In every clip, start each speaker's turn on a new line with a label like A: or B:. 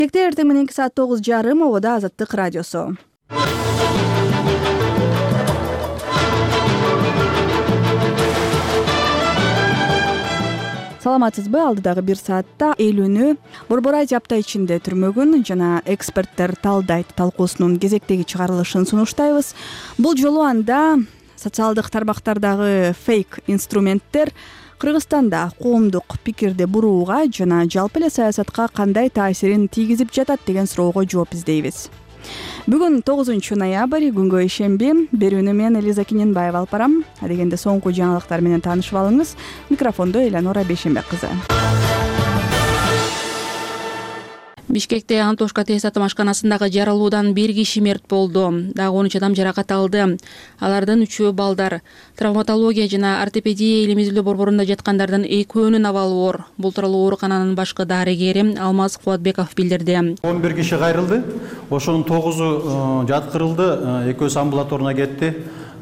A: Текте эртең мененки саат 9:30 обода Азаттык радиосу. Саламатсызбы? Алдыдагы бир саатта Элүүнү Борбор Азия апта ичинде түрмөгүн жана эксперттер талдайт талкуусунун кезектеги чыгарылышын сунуштайбыз. Бул жолу анда социалдык тармактардагы фейк инструменттер Кыргызстанда коомдук пикирди бурууга жана жалпы эле саясатка кандай таасирин тийгизип жатат деген суроого жооп издейбиз. Бүгүн 9-ноябрь, күнгө ишемби. Берүүнү мен Элиза Киненбаева алып барам. Адегенде соңку жаңылыктар менен таанышып алыңыз. Микрофондо Эланора Бейшенбек кызы.
B: Бишкекте Антошка тез атым ашканасындагы жарылуудан 1 киши мерт болду. Дагы 13 адам жаракат алды. Алардын 3-өө балдар. Травматология жана ортопедия илимизилөө борборунда жаткандардын 2-өөнүн абалы оор. Бул тууралуу оорукананын башкы дарыгери Алмаз Кубатбеков билдирди.
C: 11 киши кайрылды. Ошонун 9-у жаткырылды, 2-өөсү амбулаторуна кетти.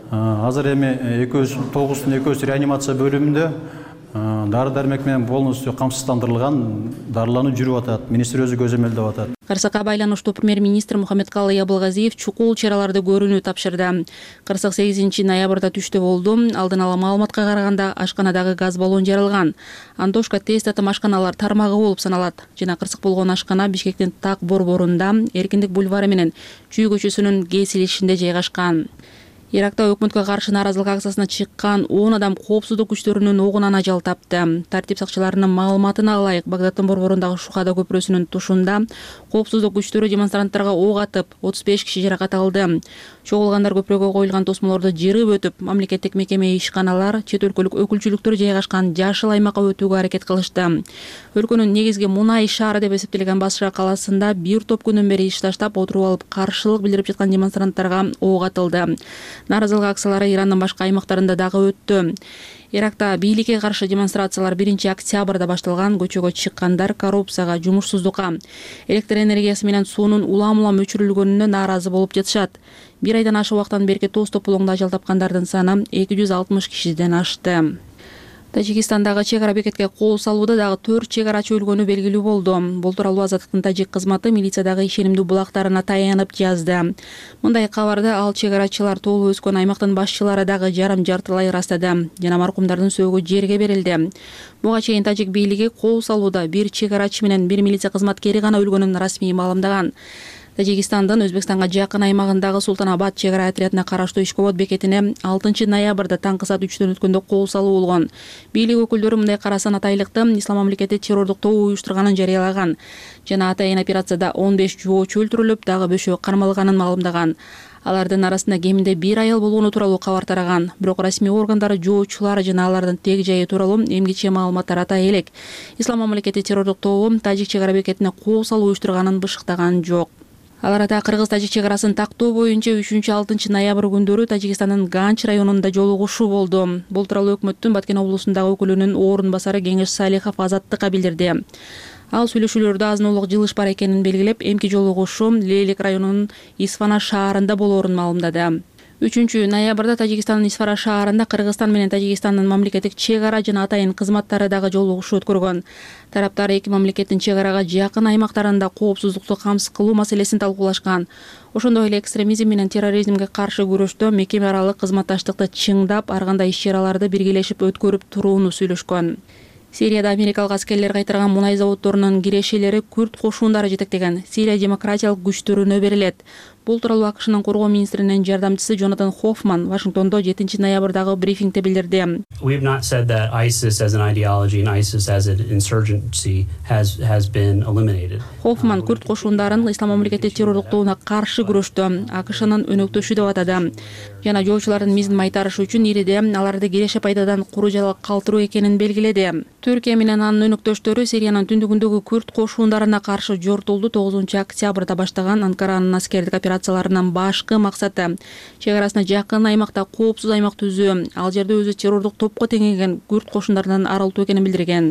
C: Азыр эми 9-тун 2-өөсү реанимация бөлүмүндө дары-дармек менен полностью камсыздандырылган дарылануу жүрүп атат. Министр өзү көзөмөлдөп атат.
B: Кырсыкка байланыштуу премьер-министр Мухаммедкалый Абылгазиев чукул чараларды көрүүнү тапшырды. Кырсык 8-ноябрда түштө болду. Алдын ала маалыматка караганда ашканадагы газ баллон жарылган. Антошка тез татым ашканалар тармагы болуп саналат. Жана кырсык болгон ашкана Бишкектин Так борборунда Эркиндик бульвары менен Чүй көчөсүнүн кесилишинде жайгашкан. Иракта өкмөткө каршы нааразылык акциясына чыккан 10 адам коопсуздук күчтөрүнүн огунан ажал тапты. Тартип сакчыларынын маалыматына ылайык, Багдаддын борборундагы Шухада көпүрөсүнүн тушунда коопсуздук күчтөрү демонстранттарга ок атып, 35 киши жаракат алды. Чогулгандар көпүрөгө коюлган тосмолорду жырып өтүп, мамлекеттик мекеме ишканалар, чет өлкөлүк өкүлчүлүктөр жайгашкан жашыл аймакка өтүүгө аракет кылышты. Өлкөнүн негизги мунай шаары деп эсептелген Басра калаасында бир топ күнөн бери иш таштап отуруп алып каршылык билдирип жаткан демонстранттарга ок атылды. Нааразылык акциялары Ирандын башка аймактарында дагы өттү. Иракта бийликке каршы демонстрациялар 1-октябрда башталган. Көчөгө чыккандар коррупцияга, жумушсуздукка, электр энергиясы менен суунун улам-улам өчүрүлгөнүнө нааразы болуп жатышат. Бир айдан ашык убакыттан берки тоз тополоңдо ажал тапкандардын саны 260 кишиден ашты. Тажикстандагы чек ара бекетке кол салууда дагы 4 чек арачы өлгөнү белгилүү болду. Бул тууралуу Азаттыктын тажик кызматы милициядагы ишенимдүү булактарына таянып жазды. Мындай кабарды ал чек арачылар толуп өскөн аймактын башчылары дагы жарым-жартылай ырастады. Жана маркумдардын сөөгү жерге берилди. Буга чейин тажик бийлиги кол салууда бир чек арачы менен бир милиция кызматкери гана өлгөнүн расмий маалымдаган. Тажикстандын Өзбекстанга жакын аймагындагы Султанабад чек ара отрядына караштуу Ишкобод бекетине 6-ноябрда таңкы саат 3-төн өткөндө кол салуу болгон. Бийлик өкүлдөрү мындай карасан атайлыкты Ислам мамлекети террордук тобу уюштурганын жарыялаган. Жана атайын операцияда 15 жоочу өлтүрүлүп, дагы бешөө кармалганын маалымдаган. Алардын арасында кеминде бир аял болгону тууралуу кабар тараган. Бирок расмий органдар жоочулар жана алардын тег жайы тууралуу эмгиче маалыматтар атай элек. Ислам мамлекети террордук тобу тажик чек ара бекетине кол салуу уюштурганын бышыктаган жок. Алар ата Кыргыз-Тажик чек арасын тактоо боюнча 3-6-ноябрь күндөрү Тажикстандын Ганч районунда жолугушуу болду. Бул тууралуу өкмөттүн Баткен облусундагы өкүлүнүн орун басары Кеңеш Салихов Азаттыкка билдирди. Ал сүйлөшүүлөрдө азын-улук жылыш бар экенин белгилеп, эмки жолугушуу Лейлек районунун Исфана шаарында болоорун маалымдады. 3-ноябрда Тажикстандын Исфара шаарында Кыргызстан менен Тажикстандын мамлекеттик чек ара жана атайын кызматтары дагы жолугушуу өткөргөн. Тараптар эки мамлекеттин чек арага жакын аймактарында коопсуздукту камсыз кылуу маселесин талкуулашкан. Ошондой эле экстремизм менен терроризмге каршы күрөштө мекеме аралык кызматташтыкты чыңдап, ар кандай иш-чараларды биргелешип өткөрүп турууну сүйлөшкөн. Сирияда америкалык аскерлер кайтарган мунай заводдорунун кирешелери күрд кошуундары жетектеген Сирия демократиялык күчтөрүнө берилет. Бул тууралуу АКШнын коргоо министринин жардамчысы Джонатан Хоффман Вашингтондо 7-ноябрдагы брифингде билдирди.
D: We have not said that ISIS as an ideology and ISIS as an insurgency has been eliminated.
B: Хоффман күрд кошуундарын Ислам мамлекети террордук тобуна каршы күрөштө АКШнын өнөктөшү деп атады. Жана жоочулардын мизин майтарышы үчүн ириде аларды киреше пайдадан куру жала калтыруу экенин белгиледи. Түркия менен анын өнөктөштөрү Сириянын түндүгүндөгү күрд кошуундарына каршы жортулду 9-октябрда баштаган Анкаранын аскердик операцияларынын башкы максаты чек арасына жакын аймакта коопсуз аймак түзүү. Ал жерде өзү террордук топко теңеген күрд кошундарынан арылтуу экенин билдирген.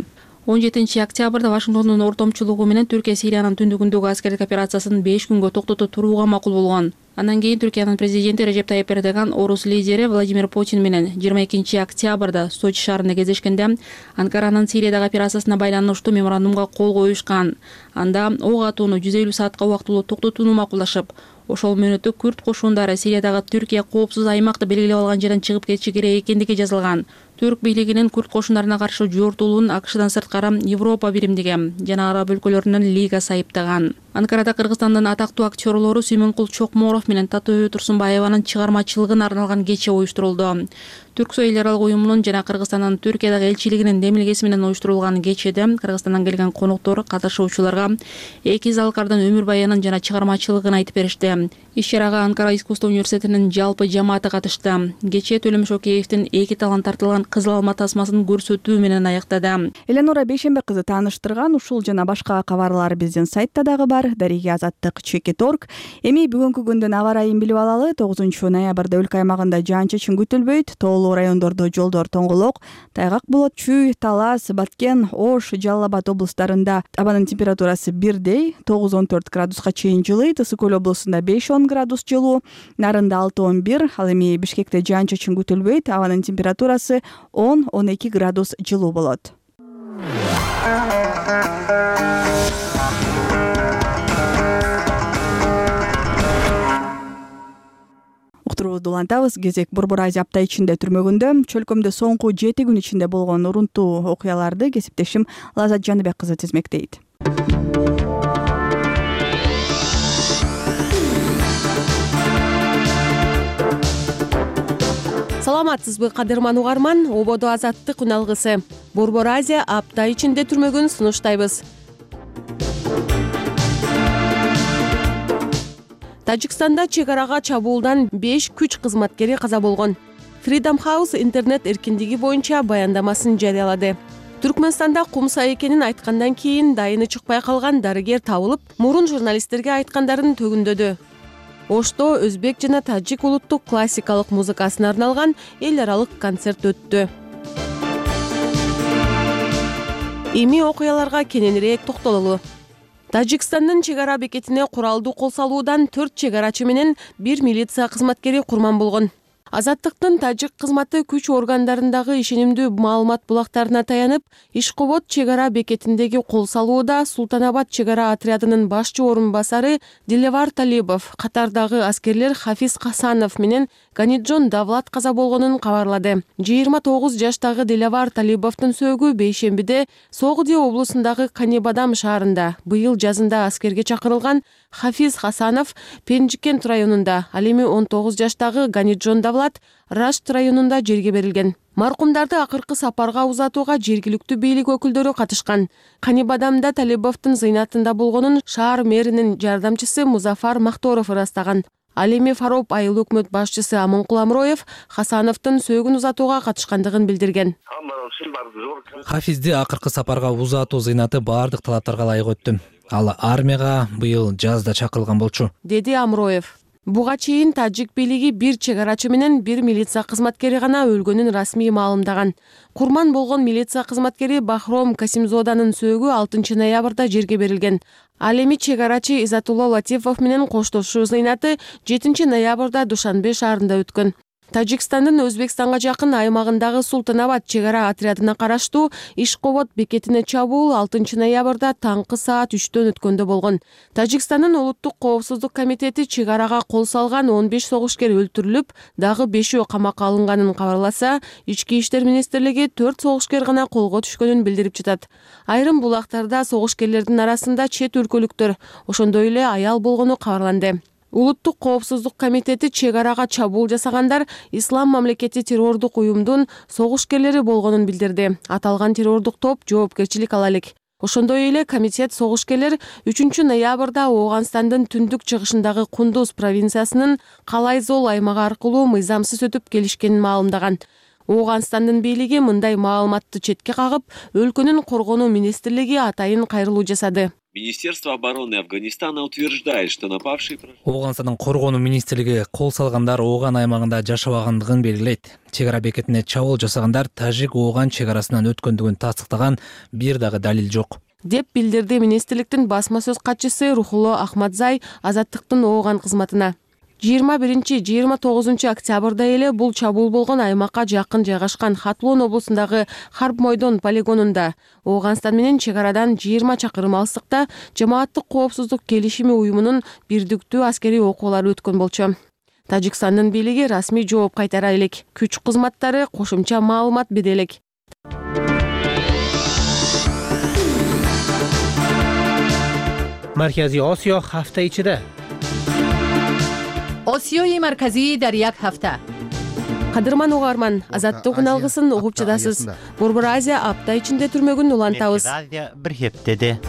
B: 17 октябрда Вашингтондун ортомчулугу менен Түркия Сириянын түндүгүндөгү аскердик операциясын 5 күнгө токтото турууга макул болгон. Андан кийин Түркиянын президенти Режеп Тайип Эрдоган орус лидери Владимир Путин менен 22 октябрда Сочи шаарында кездешкенде Анкаранын Сириядагы операциясына байланыштуу меморандумга кол коюшкан. Анда ок атууну 150 саатка убактылуу токтотууну макулдашып, ошол мөөнөттө күрд кошундары Сириядагы Түркия коопсуз аймакты белгилеп алган жерден чыгып кетиши керек экендиги жазылган. Түрк бийлигинин күрд кошундарына каршы жортуулуун АКШдан сырткары Европа биримдиги жана араб өлкөлөрүнүн лигасы айыптаган. Анкарада Кыргызстандын атактуу актерлору Сүймөнкул Чокморов менен Татөбө Турсунбаеванын чыгармачылыгына арналган кече уюштурулду. Түрксой эл аралык уюмунун жана Кыргызстандын Түркиядагы элчилигинин демилгеси менен уюштурулган кечеде Кыргызстандан келген коноктор катышуучуларга эки залкардын өмүр баянын жана чыгармачылыгын айтып беришти. Иш-чарага Анкара искусство университетинин жалпы жамааты катышты. Кече Төлөм Шокеевдин эки талант тартылган кызыл алма тасмасын көрсөтүү менен аяктады.
A: Эленора Бейшембек кызы тааныштырган ушул жана башка кабарлар биздин сайтта дагы бар. Дарига Азаттык @org. Эми бүгүнкү күндүн аба ырайын билип алалы. 9 ноябрда өлкө аймагында жаан-чачын күтүлбөйт. Тоолуу райондордо жолдор тоңголок, тайгак болот. Чүй, Талас, Баткен, Ош, Жалал Абад облустарында абанын температурасы бирдей, 9-14 градуска чейин жылыйт. Ысык Көл облусунда 5-10 градус жылуу, Нарында 6-11, ал эми Бишкекте жаан-чачын күтүлбөйт. Абанын температурасы 10-12 градус жылуу болот. Уктуруубузду улантабыз. Кезек Борбор Азия апта ичинде түрмөгүндө чөлкөмдө соңку 7 күн ичинде болгон урунтуу окуяларды кесиптешим Лазат Жаныбек кызы тизмектейт.
E: Саламатсызбы, кадырман угарман? Ободо Азаттык күн алгысы. Борбор Азия апта ичинде түрмөгүн сунуштайбыз. Тажикстанда чек арага чабуулдан 5 күч кызматкери каза болгон. Freedom House интернет эркиндиги боюнча баяндамасын жарыялады. Түркмөнстанда кумса экенин айткандан кийин дайыны чыкпай калган дарыгер табылып, мурун журналисттерге айткандарын төгүндөдү. Ошто өзбек жана тажик улуттук классикалык музыкасына арналган эл аралык концерт өттү. Эми окуяларга кененирээк токтололу. Тажикстандын чек ара бекетине куралдуу кол салуудан 4 чек арачы менен 1 милиция кызматкери курман болгон. Азаттыктын тажик кызматы күч органдарындагы ишенимдүү маалымат булактарына таянып, Ишкобод чек ара бекетиндеги кол салууда Султанабад чек ара отрядынын башчы орун басары Дилевар Талибов, катардагы аскерлер Хафиз Хасанов менен Ганиджон Давлат каза болгонун кабарлады. 29 жаштагы Дилевар Талибовдун сөөгү бейшембиде Согуди облусундагы Канибадам шаарында быйыл жазында аскерге чакырылган Хафиз Хасанов Пенжикент районунда, ал эми 19 жаштагы Ганиджон Давлат Рашт районунда жерге берилген. Маркумдарды акыркы сапарга узатууга жергиликтүү бийлик өкүлдөрү катышкан. Канибадамда Талибовдун зыйнатында болгонун шаар мэринин жардамчысы Музафар Махторов ырастаган. Ал эми Фароп айыл өкмөт башчысы Амонкул Амроев Хасановдун сөөгүн узатууга катышкандыгын билдирген.
F: Хафизди акыркы сапарга узатуу зыйнаты баардык талаптарга ылайык өттү. Ал армияга быйыл жазда чакырылган болчу,
E: деди Амроев. Буга чейин тажик бийлиги 1 чек арачы менен 1 милиция кызматкери гана өлгөнүн расмий маалымдаган. Курман болгон милиция кызматкери Бахром Касимзоданын сөөгү 6 ноябрда жерге берилген. Ал эми чек арачы Изатулла Латифов менен коштошуу зыйнаты 7 ноябрда Душанбе шаарында өткөн. Тажикстандын Өзбекстанга жакын аймагындагы Султанабад чек ара отрядына караштуу Ишкобод бекетине чабуул 6 ноябрда таңкы саат 3-төн өткөндө болгон. Тажикстандын улуттук коопсуздук комитети чек арага кол салган 15 согушкер өлтүрүлүп, дагы 5-өө камакка алынганын кабарласа, Ички иштер министрлиги 4 согушкер гана колго түшкөнүн билдирип жатат. Айрым булактарда согушкерлердин арасында чет өлкөлүктөр, ошондой эле аял болгону кабарланды. Улуттук коопсуздук комитети чек арага чабуул жасагандар Ислам мамлекети террордук уюмдун согушкерлери болгонун билдирди. Аталган террордук топ жоопкерчилик ала элек. Ошондой эле комитет согушкерлер 3 ноябрда Ооганстандын түндүк чыгышындагы Кундуз провинциясынын Калайзол аймагы аркылуу мыйзамсыз өтүп келишкенин маалымдаган. Ооганстандын бийлиги мындай маалыматты четке кагып, өлкөнүн коргонуу министрлиги атайын кайрылуу жасады.
G: Министерство обороны Афганистана утверждает, что напавшие...
F: Ооганстандын коргонуу министрлиги кол салгандар Ооган аймагында жашабагандыгын белгилейт. Чек ара бекетине чабуул жасагандар Тажик-Ооган чек арасынан өткөндүгүн тастыктаган бир дагы далил жок
E: деп билдирди министрликтин басма сөз катчысы Рухулло Ахмадзай Азаттыктын Ооган кызматына. 21-29 октябрда эле бул чабуул болгон аймакка жакын жайгашкан Хатлон облусундагы Харб-Мойдон полигонунда Ооганстан менен чек арадан 20 чакырым алыстыкта Жамааттык коопсуздук келишими уюмунун бирдиктүү аскерий окуулары өткөн болчу. Тажикстандын бийлиги расмий жооп кайтара элек. Күч кызматтары кошумча маалымат бере элек.
H: Markaziy Osiyo hafta ichida.
I: Osiyoyi markaziy dar yak hafta.
E: Кадырман угарман, Азаттык уналгысын угуп жатасыз. Борбор Азия апта ичинде түрмөгүн улантабыз.
H: Азия бир хептеде.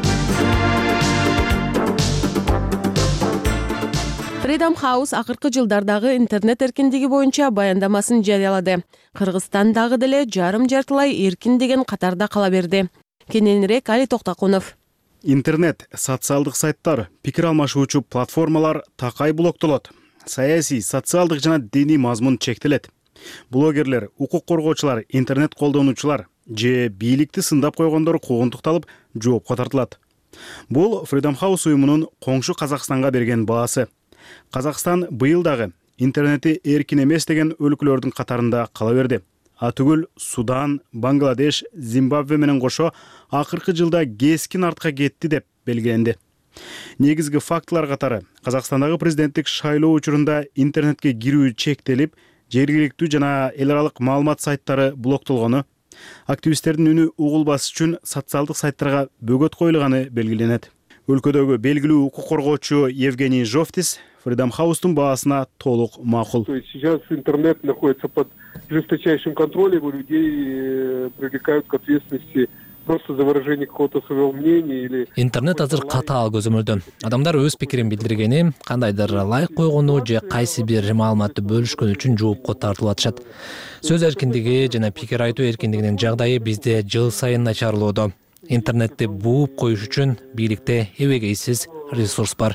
E: Freedom House акыркы жылдардагы интернет эркиндиги боюнча баяндамасын жарыялады. Кыргызстандагы деле жарым-жартылай эркин деген катарда кала берди. Кененирээк Али Токтокунов.
J: Интернет, социалдык сайттар, пикир алмашуучу платформалар такай блоктолот. Саясий, социалдык жана диний мазмун чектелет. Блогерлер, укук коргоочулар, интернет колдонуучулар же бийликти сындап койгондор куугунтукталып, жоопко тартылат. Бул Freedom House уюмунун коңшу Казакстанга берген баасы. Казакстан быйыл дагы интернети эркин эмес деген өлкөлөрдүн катарында кала берди. Атүгүл Судан, Бангладеш, Зимбабве менен кошо акыркы жылда кескин артка кетти деп белгиленди. Негизги фактылар катары Казакстандагы президенттик шайлоо учурунда интернетке кирүү чектелип, жергиликтүү жана эл аралык маалымат сайттары блоктолгону, активисттердин үнү угулбас үчүн социалдык сайттарга бөгөт коюлганы белгиленет. Өлкөдөгү белгилүү укук коргоочу Евгений Жовтис Freedom House'тун баасына толук макул.
K: То есть сейчас интернет находится под жесточайшим контролем, и людей привлекают к ответственности просто за выражение какого-то своего мнения или...
F: Интернет азыр катаал көзөмөлдө. Адамдар өз пикирин билдиргени, кандайдыр лайк койгону же кайсы бир маалыматты бөлүшкөн үчүн жоопко тартылып атышат. Сөз эркиндиги жана пикир айтуу эркиндигинин жагдайы бизде жыл сайын начарлоодо. Интернетти бууп коюш үчүн бийликте эбегейсиз ресурс бар.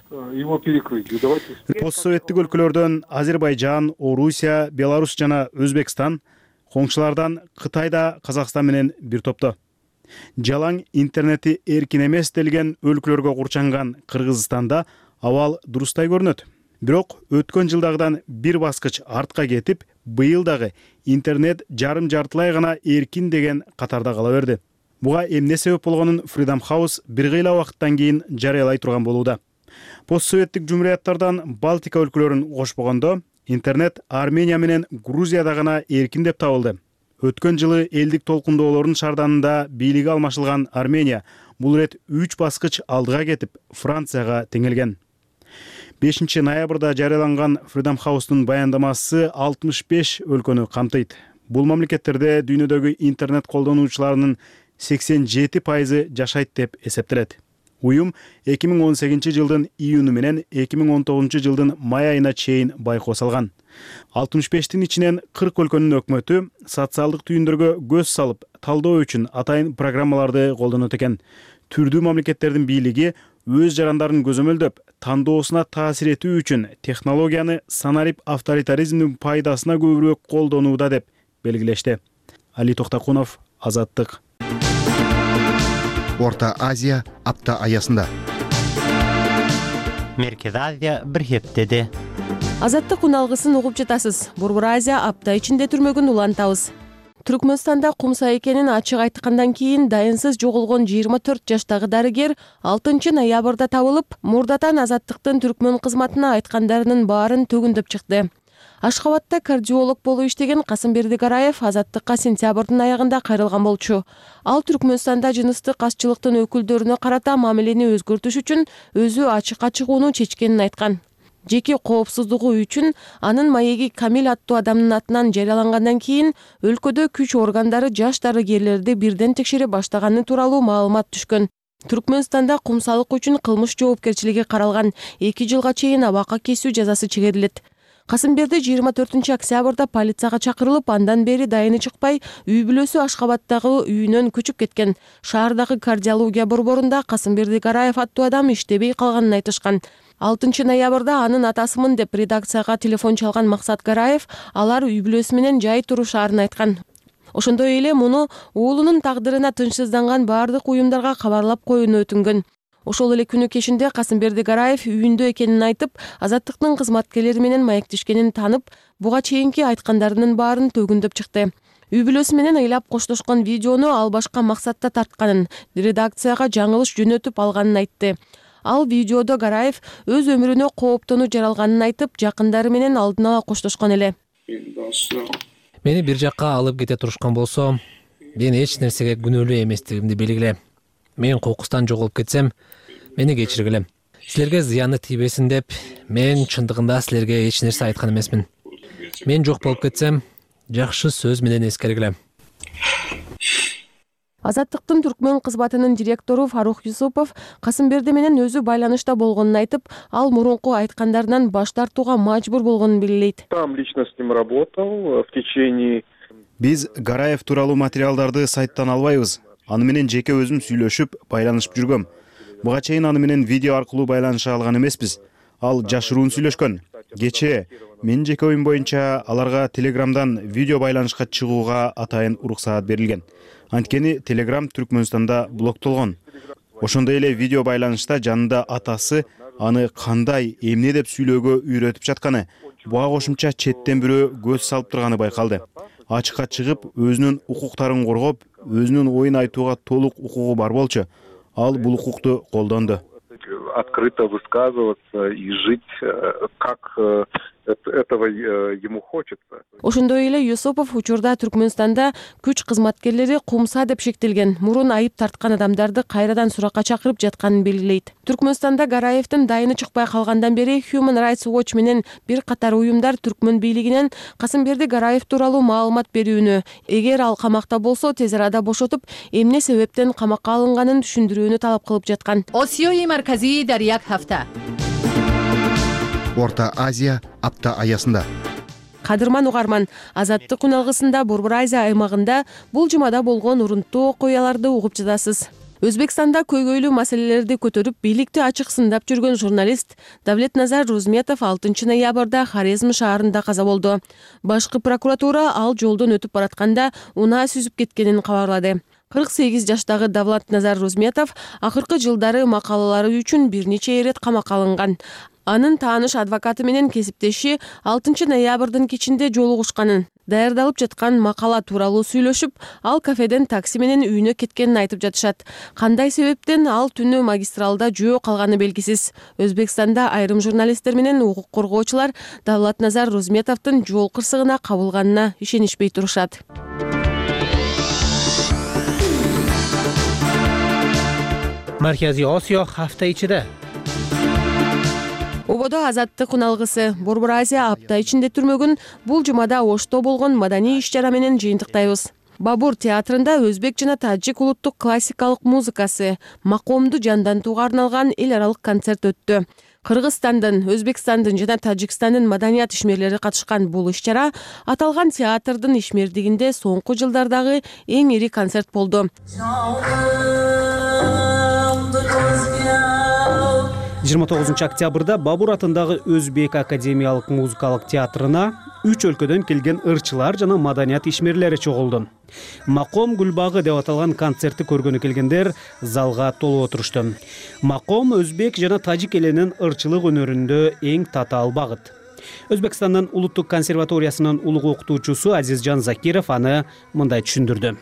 J: Постсоветтик өлкөлөрдөн Азербайжан, Орусия, Беларусь жана Өзбекстан, коңшулардан Кытай да Казакстан менен бир топто. Жалаң интернети эркин эмес делген өлкөлөргө курчанган Кыргызстанда абал дурустай көрүнөт. Бирок өткөн жылдагыдан бир баскыч артка кетип, быйыл дагы интернет жарым-жартылай гана эркин деген катарда кала берди. Буга эмне себеп болгонун Freedom House бир кыйла убакыттан кийин жарыялай турган болууда. Постсоветтик жумурияттардан Балтика өлкөлөрүн кошпогондо, интернет Армения менен Грузияда гана эркин деп табылды. Өткөн жылы элдик толкундоолордун шарданында бийлиги алмашылган Армения бул рет 3 баскыч алдыга кетип, Францияга теңелген. 5 ноябрда жарыяланган Freedom House'тун баяндамасы 65 өлкөнү камтыйт. Бул мамлекеттерде дүйнөдөгү интернет колдонуучуларынын 87% жашайт деп эсептелет. Уюм 2018 жылдын июнь менен 2019 жылдын май айына чейин байкоо салган. 65тин ичинен 40 өлкөнүн өкмөтү социалдык түйүндөргө көз салып, талдоо үчүн атайын программаларды колдонот экен. Түрдүү мамлекеттердин бийлиги өз жарандарын көзөмөлдөп, тандоосуна таасир этүү үчүн технологияны санарип авторитаризмдин пайдасына көбүрөөк колдонууда деп белгилешти. Али Токтокунов, Азаттык.
L: Орта Азия апта аясында.
H: Меркез Азия бир хептеде.
E: Азаттык уналгысын угуп жатасыз. Борбор Азия апта ичинде түрмөгүн улантабыз. Түркмөнстанда кумса экенин ачык айткандан кийин дайынсыз жоголгон 24 жаштагы дарыгер 6 ноябрда табылып, мурдатан Азаттыктын түркмөн кызматына айткандарынын баарын төгүндөп чыкты. Ашхабадта кардиолог болуп иштеген Касымберди Караев Азаттыкка сентябрдын аягында кайрылган болчу. Ал Түркмөнстанда жыныстык азчылыктын өкүлдөрүнө карата мамилени өзгөртүш үчүн өзү ачыкка чыгууну чечкенин айткан. Жеке коопсуздугу үчүн анын маеги Камил аттуу адамдын атынан жарыялангандан кийин өлкөдө күч органдары жаш дарыгерлерди бирден текшере баштаганы тууралуу маалымат түшкөн. Түркмөнстанда кумсалык үчүн кылмыш жоопкерчилиги каралган 2 жылга чейин абакка кесүү жазасы чегерилет. Касымберди 24 октябрда полицияга чакырылып, андан бери дайыны чыкпай, үй бүлөсү Ашкабадтагы үйүнөн көчүп кеткен. Шаардагы кардиология борборунда Касымберди Гараев аттуу адам иштебей калганын айтышкан. 6 ноябрда анын атасымын деп редакцияга телефон чалган Максат Гараев алар үй бүлөсү менен жай турушаарын айткан. Ошондой эле муну уулунун тагдырына тынчсызданган баардык уюмдарга кабарлап коюуну өтүнгөн. Ошол эле күнү кечинде Касымберди Гараев үйүндө экенин айтып, Азаттыктын кызматкерлери менен маектешкенин танып, буга чейинки айткандарынын баарын төгүндөп чыкты. Үй бүлөсү менен ыйлап коштошкон видеону ал башка максатта тартканын, редакцияга жаңылыш жөнөтүп алганын айтты. Ал видеодо Гараев өз өмүрүнө кооптонуу жаралганын айтып, жакындары менен алдын ала коштошкон эле.
F: Мени бир жакка алып кете турушкан болсо, мен эч нерсеге күнөөлүү эместигимди белгиле. Мен кокустан жоголуп кетсем, мени кечиргиле. Силерге зыяны тийбесин деп, мен чындыгында силерге эч нерсе айткан эмесмин. Мен жок болуп кетсем, жакшы сөз менен эскергиле.
E: Азаттыктын түркмөн кызматынын директору Фарух Юсупов Касымберди менен өзү байланышта болгонун айтып, ал мурунку айткандарынан баш тартууга мажбур болгонун белгилейт.
K: Там лично с ним работал в течение.
J: Биз Гараев тууралуу материалдарды сайттан албайбыз. Аны менен жеке өзүм сүйлөшүп, байланышып жүргөм. Буга чейин аны менен видео аркылуу байланыша алган эмеспиз. Ал жашыруун сүйлөшкөн. Кечээ менин жеке оюм боюнча аларга Телеграмдан видео байланышка чыгууга атайын уруксаат берилген. Анткени Телеграм Түркмөнстанда блоктолгон. Ошондой эле видео байланышта жанында атасы аны кандай, эмне деп сүйлөөгө үйрөтүп жатканы, буга кошумча четтен бирөө көз салып турганы байкалды. Ачыкка чыгып, өзүнүн укуктарын коргоп, өзүнүн оюн айтууга толук укугу бар болчу. Ал бул укукту колдонду.
K: Открыто высказываться и жить, как этого ему хочется.
E: Ошондой эле Юсупов учурда Түркмөнстанда күч кызматкерлери кумса деп шектелген, мурун айып тарткан адамдарды кайрадан суракка чакырып жатканын белгилейт. Түркмөнстанда Гараевдин дайыны чыкпай калгандан бери Human Rights Watch менен бир катар уюмдар түркмөн бийлигинен Касымберди Гараев тууралуу маалымат берүүнү, эгер ал камакта болсо тез арада бошотуп, эмне себептен камакка алынганын түшүндүрүүнү талап кылып жаткан.
I: осиёи марказӣ дар як ҳафта.
L: Орта Азия апта аясында.
E: Кадырман угарман, Азаттык үналгысында Борбор Азия аймагында бул жумада болгон урунттуу окуяларды угуп жатасыз. Өзбекстанда көйгөйлүү маселелерди көтөрүп, бийликти ачык сындап жүргөн журналист Давлетназар Розметов 6 ноябрда Хорезм шаарында каза болду. Башкы прокуратура ал жолдон өтүп баратканда унаа сүзүп кеткенин кабарлады. 48 жаштагы Давлетназар Розметов акыркы жылдары макалалары үчүн бир нече ирет камакка алынган. Анын тааныш адвокаты менен кесиптеши 6 ноябрдын кечинде жолугушканын, даярдалып жаткан макала тууралуу сүйлөшүп, ал кафеден такси менен үйүнө кеткенин айтып жатышат. Кандай себептен ал түнү магистралда жөө калганы белгисиз. Өзбекстанда айрым журналисттер менен укук коргоочулар Давлетназар Розметовдун жол кырсыгына кабылганына ишенишпей турушат.
H: Markaziy Osiyo hafta ichida.
E: Ободо Азаттык үналгысы Борбор Азия апта ичинде түрмөгүн бул жумада Ошто болгон маданий иш-чара менен жыйынтыктайбыз. Бабур театрында өзбек жана тажик улуттук классикалык музыкасы Макомду жандантууга арналган эл аралык концерт өттү. Кыргызстандын, Өзбекстандын жана Тажикстандын маданият ишмерлери катышкан бул иш-чара аталган театрдын ишмердигинде соңку жылдардагы эң ири концерт болду.
M: 29 октябрда Бабур атындагы Өзбек академиялык музыкалык театрына 3 өлкөдөн келген ырчылар жана маданият ишмерлери чогулду. Маком Гүлбагы деп аталган концертти көргөнү келгендер залга толуп отурушту. Маком өзбек жана тажик элинин ырчылык өнөрүндө эң татаал багыт. Өзбекстандын улуттук консерваториясынын улуг окутуучусу Азизжан Закиров аны мындай түшүндүрдү.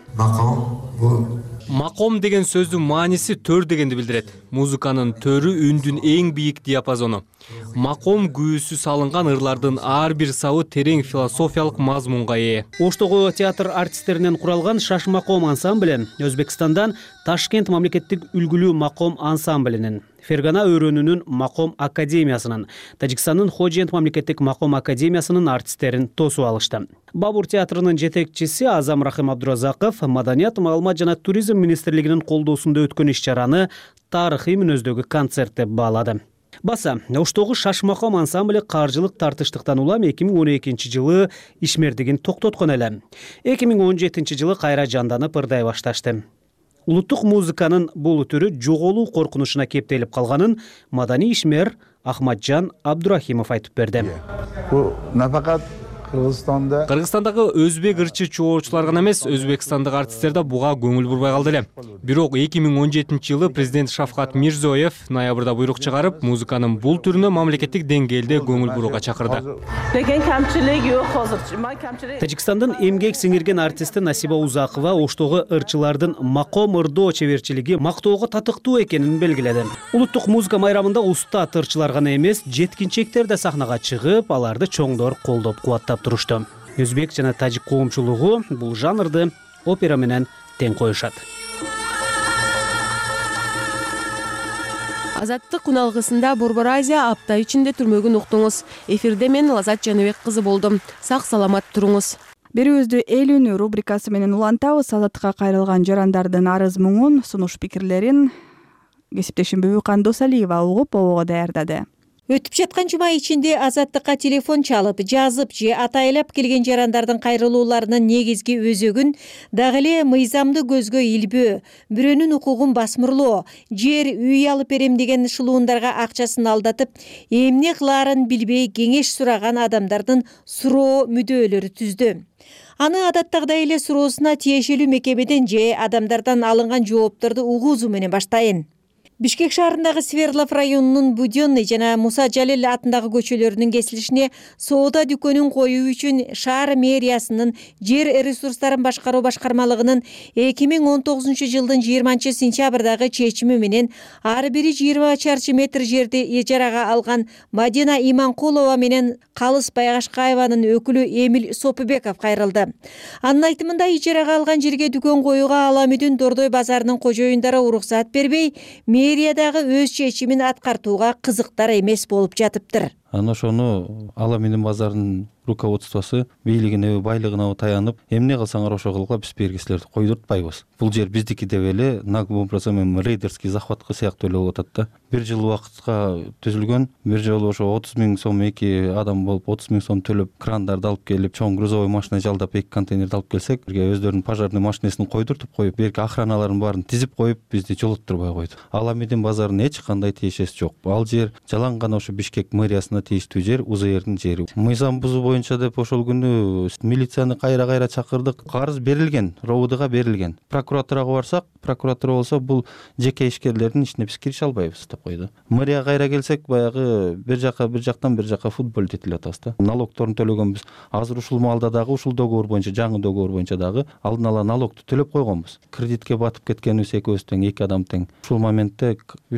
N: Маком деген сөздүн мааниси төр дегенди билдирет. Музыканын төрү үндүн эң бийик диапазону. Маком күйүүсү салынган ырлардын ар бир сабы терең философиялык мазмунга ээ.
M: Оштогу театр артисттеринен куралган Шаш Маком ансамблен Өзбекстандан Ташкент мамлекеттик үлгүлүү Маком ансамблинин, Фергана өрөөнүнүн Маком академиясынын, Тажикстандын Ходжент мамлекеттик Маком академиясынын артисттерин тосуп алышты. Бабур театрынын жетекчиси Азам Рахим Абдуразаков маданият, маалымат жана туризм министрлигинин колдоосунда өткөн иш-чараны тарыхый мүнөздөгү концерт деп баалады. Баса, оштогу Шашмаком ансамблі каржылык тартыштыктан улам 2012 жылы ишмердигин токтоткон эле. 2017 жылы кайра жанданып ырдай башташты. Улуттук музыканын бул түрү жоголуу коркунучуна кептелип калганын маданий ишмер Ахматжан Абдурахимов айтып берди.
O: Бул нафакат
N: Кыргызстандагы өзбек ырчы чогуучулар гана эмес, өзбекстандык артисттер да буга көңүл бурбай калды эле. Бирок 2017 жылы президент Шавкат Мирзиёев ноябрда буйрук чыгарып, музыканын бул түрүнө мамлекеттик деңгээлде көңүл бурууга чакырды.
M: Тажикстандын эмгек сиңирген артисти Насиба Узакова оштогу ырчылардын маком ырдоо чеберчилиги мактоого татыктуу экенин белгиледи. Улуттук музыка майрамында уста ырчылар гана эмес, жеткинчектер да сахнага чыгып, аларды чоңдор колдоп кубаттап турушту. Өзбек жана тажик коомчулугу бул жанрды опера менен тең коюшат.
E: Азаттык күналгысында Борбор Азия апта ичинде түрмөгүн уктуңуз. Эфирде мен Лазат Жаныбек кызы болдум. Сак саламат туруңуз.
A: Берүүбүздү эл үнү рубрикасы менен улантабыз. Азаттыкка кайрылган жарандардын арыз муңун, сунуш пикирлерин кесиптешим Бүбүкан Досалиева угуп обого даярдады.
P: Өтүп жаткан жума ичинде Азаттыкка телефон чалып, жазып же атайлап келген жарандардын кайрылууларынын негизги өзөгүн дагы эле мыйзамды көзгө илбөө, бирөөнүн укугун басмырлоо, жер, үй алып берем деген шылуундарга акчасын алдатып, эмне кылаарын билбей кеңеш сураган адамдардын суроо мүдөөлөрү түздү. Аны адаттагыдай эле суроосуна тиешелүү мекемеден же адамдардан алынган жоопторду угуузу менен баштайын. Бишкек шаарындагы Сверлов районунун Будённый жана Муса Жалил атындагы көчөлөрүнүн кесилишине соода дүкөнүн коюу үчүн шаар мэриясынын жер ресурстарын башкаруу башкармалыгынын 2019 жылдын 20 сентябрдагы чечими менен ар бири 20 чарчы метр жерди ижарага алган Мадина Иманкулова менен Калыс Байгашкаеванын өкүлү Эмил Сопубеков кайрылды. Анын айтымында ижарага алган жерге дүкөн коюуга Аламүдүн Дордой базарынын кожоюндары уруксат бербей, мэриядагы өз чечимин аткартууга кызыктар эмес болуп жатыптыр.
Q: Ошону Аламүдүн базарынын руководствосу бийлигине, байлыгына таянып, эмне кылсаңар ошо кылгыла, биз бергисилерди койдуртпайбыз. Бул жер биздики деп эле образом рейдерский захватка сыяктуу эле болуп атат да. Бир жыл убакытка түзүлгөн, бир жолу ошо 30 000 сом эки адам болуп 30 000 сом төлөп крандарды алып келип, чоң грузовой машина жалдап эки контейнерди алып келсек, өздөрүнүн пожарный машинесин койдуртуп коюп, берки охраналарын баарын тизип коюп, бизди жолоттурбай койду. Аламүдүн базарынын эч кандай тиешеси жок. Ал жер жалаң гана ошо Бишкек мэриясына тийиштүү жер, УЗРдин жери. Мыйзам бузуу боюнча деп ошол күнү милицияны кайра чакырдык. Карыз берилген, РОУДга берилген. Прокуратурага барсак, прокуратура болсо бул жеке ишкерлердин ишине биз киреше албайбыз деп койду. Мэрияга кайра келсек, баягы бир жакка футбол детилип атабыз да. Налогторун төлөгөнбүз. Азыр ушул маалда дагы ушул договор боюнча, жаңы договор боюнча дагы алдын ала налогду төлөп койгонбуз. Кредитке батып кеткенибиз экөөбүз тең, эки адам тең. Ушул моментте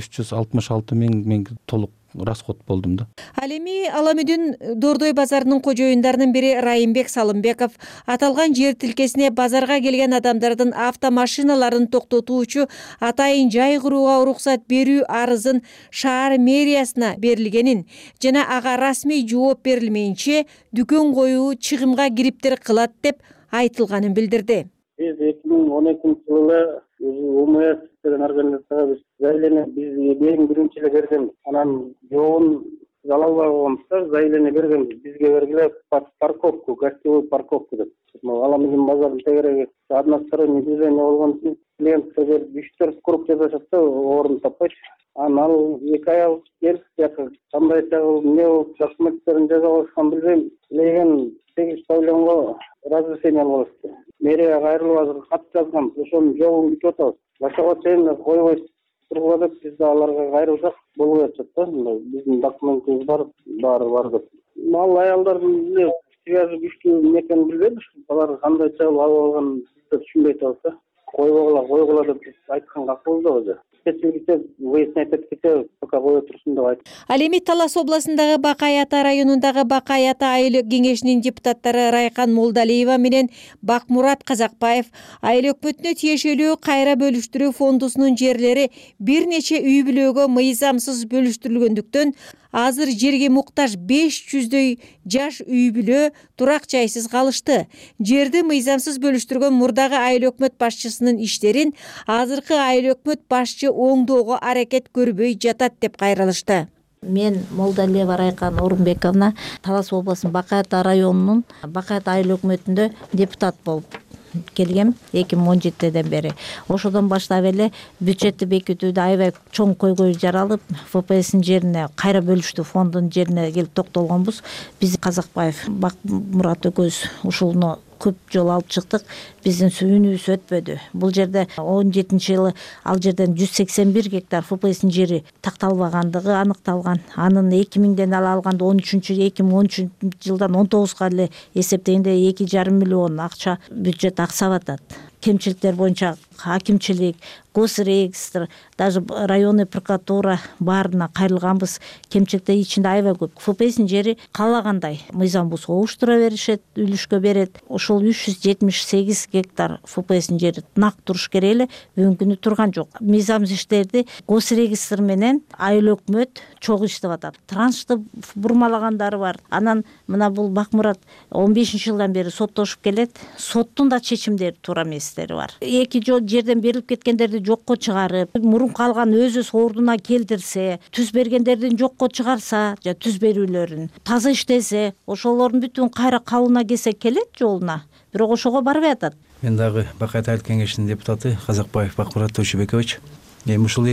Q: 366 000 толук расход болдум да.
P: Ал эми Аламүдүн Дордой базарынын кожоюндарынын бири Райымбек Салымбеков аталган жер тилкесине базарга келген адамдардын автомашиналарын токтотуучу атайын жай курууга уруксат берүү арызын шаар мэриясына берилгенин жана ага расмий жооп берилмейинче дүкөн коюу чыгымга кириптир кылат деп айтылганын билдирди.
R: Биз 2012 жылы УМС деген организацияга биз заявление эң биринчи эле берген, анан жообун ала албай койгонбуз да, заявление берген, бизге бергиле парковку, гостевой парковку деп. Аламүдүн базарынын тегереги односторонний движение болгон үчүн клиенттер 3-4 круг жасашат да, орун таппайчу. Анан эки ай алып келип, кандай эмне болуп, документтерин жазалашкан билбейм, леген 8 павильонго разрешение алып алышты. Мэрияга кайрылып азыр кат жазган, ошонун жолун күтүп атабыз. Башка чейин койбой тургула деп биз да аларга кайрылсак болбой атат да. Биздин документибиз бар, баары бар деп. Ал аялдардын связи күчтүү экенин билбейбиз. Алар кандайча алып алганын биз да түшүнбөй атабыз да. Койгула деп айткан акыбыз да өзү. Выяснять эткенде пока кое турсун деп айтты.
P: Ал эми Талас областындагы Бакай Ата районундагы Бакай Ата айыл кеңешинин депутаттары Райкан Молдалиева менен Бакмурат Казакбаев айыл өкмөтүнө тиешелүү кайра бөлүштүрүү фондусунун жерлери бир нече үй бүлөгө мыйзамсыз бөлүштүрүлгөндүктөн азыр жерге муктаж 500дөй жаш үй бүлө турак жайсыз калышты. Жерди мыйзамсыз бөлүштүргөн мурдагы айыл өкмөт башчысынын иштерин азыркы айыл өкмөт башчы оңдоого аракет көрбөй жатат деп кайрылышты.
S: Мен Молдалиева Райкан Орунбековна Талас облусунун Бакай Ата районунун Бакай Ата айыл өкмөтүндө депутат болуп келгем 2017-ден бери. Ошодон баштап эле бюджетти бекитүүдө аябай чоң көйгөй жаралып, ФПСтин жерине кайра бөлүштүү фондунун жерине келип токтолгонбуз. Биз Казакбаев Бакмурат экөөбүз ушуну көп жолу алып чыктык. Биздин үнүбүз өтпөдү. Бул жерде 17-жылы ал жерден 181 гектар ФПСтин жери такталбагандыгы аныкталган. Анын 2000ден ала алганда 2013 жылдан 19га эле эсептегенде 2,5 миллион акча бюджет аксап атат. Кемчиликтер боюнча акимчилик, госрегистр, даже районный прокуратура баарына кайрылганбыз. Кемчиликтер ичинде аябай көп. ФПСтин жери каалагандай мыйзам бузуп оңуштура беришет, үлүшкө берет. Ошол 378 гектар ФПСтин жери нак туруш керек эле, бүгүнкү күнү турган жок. Мыйзамсыз иштерди госрегистр менен айыл өкмөт чогуу иштеп атат. Траншты бурмалагандары бар. Анан мына бул Бакмурат 15-жылдан бери соттошуп келет. Соттун да чечимдери туура эместери бар. Эки жол жерден берилип кеткендерди жокко чыгарып, мурун калган өз ордуна келтирсе, түз бергендердин жокко чыгарса, же түз берүүлөрүн таза иштесе, ошолордун бүтүн кайра калыбына келсе келет жолуна. Бирок ошого барбай атат.
T: Мен дагы Бакай Ата айыл кеңешинин депутаты Казакбаев Бакмурат Тойшубекович. Ушул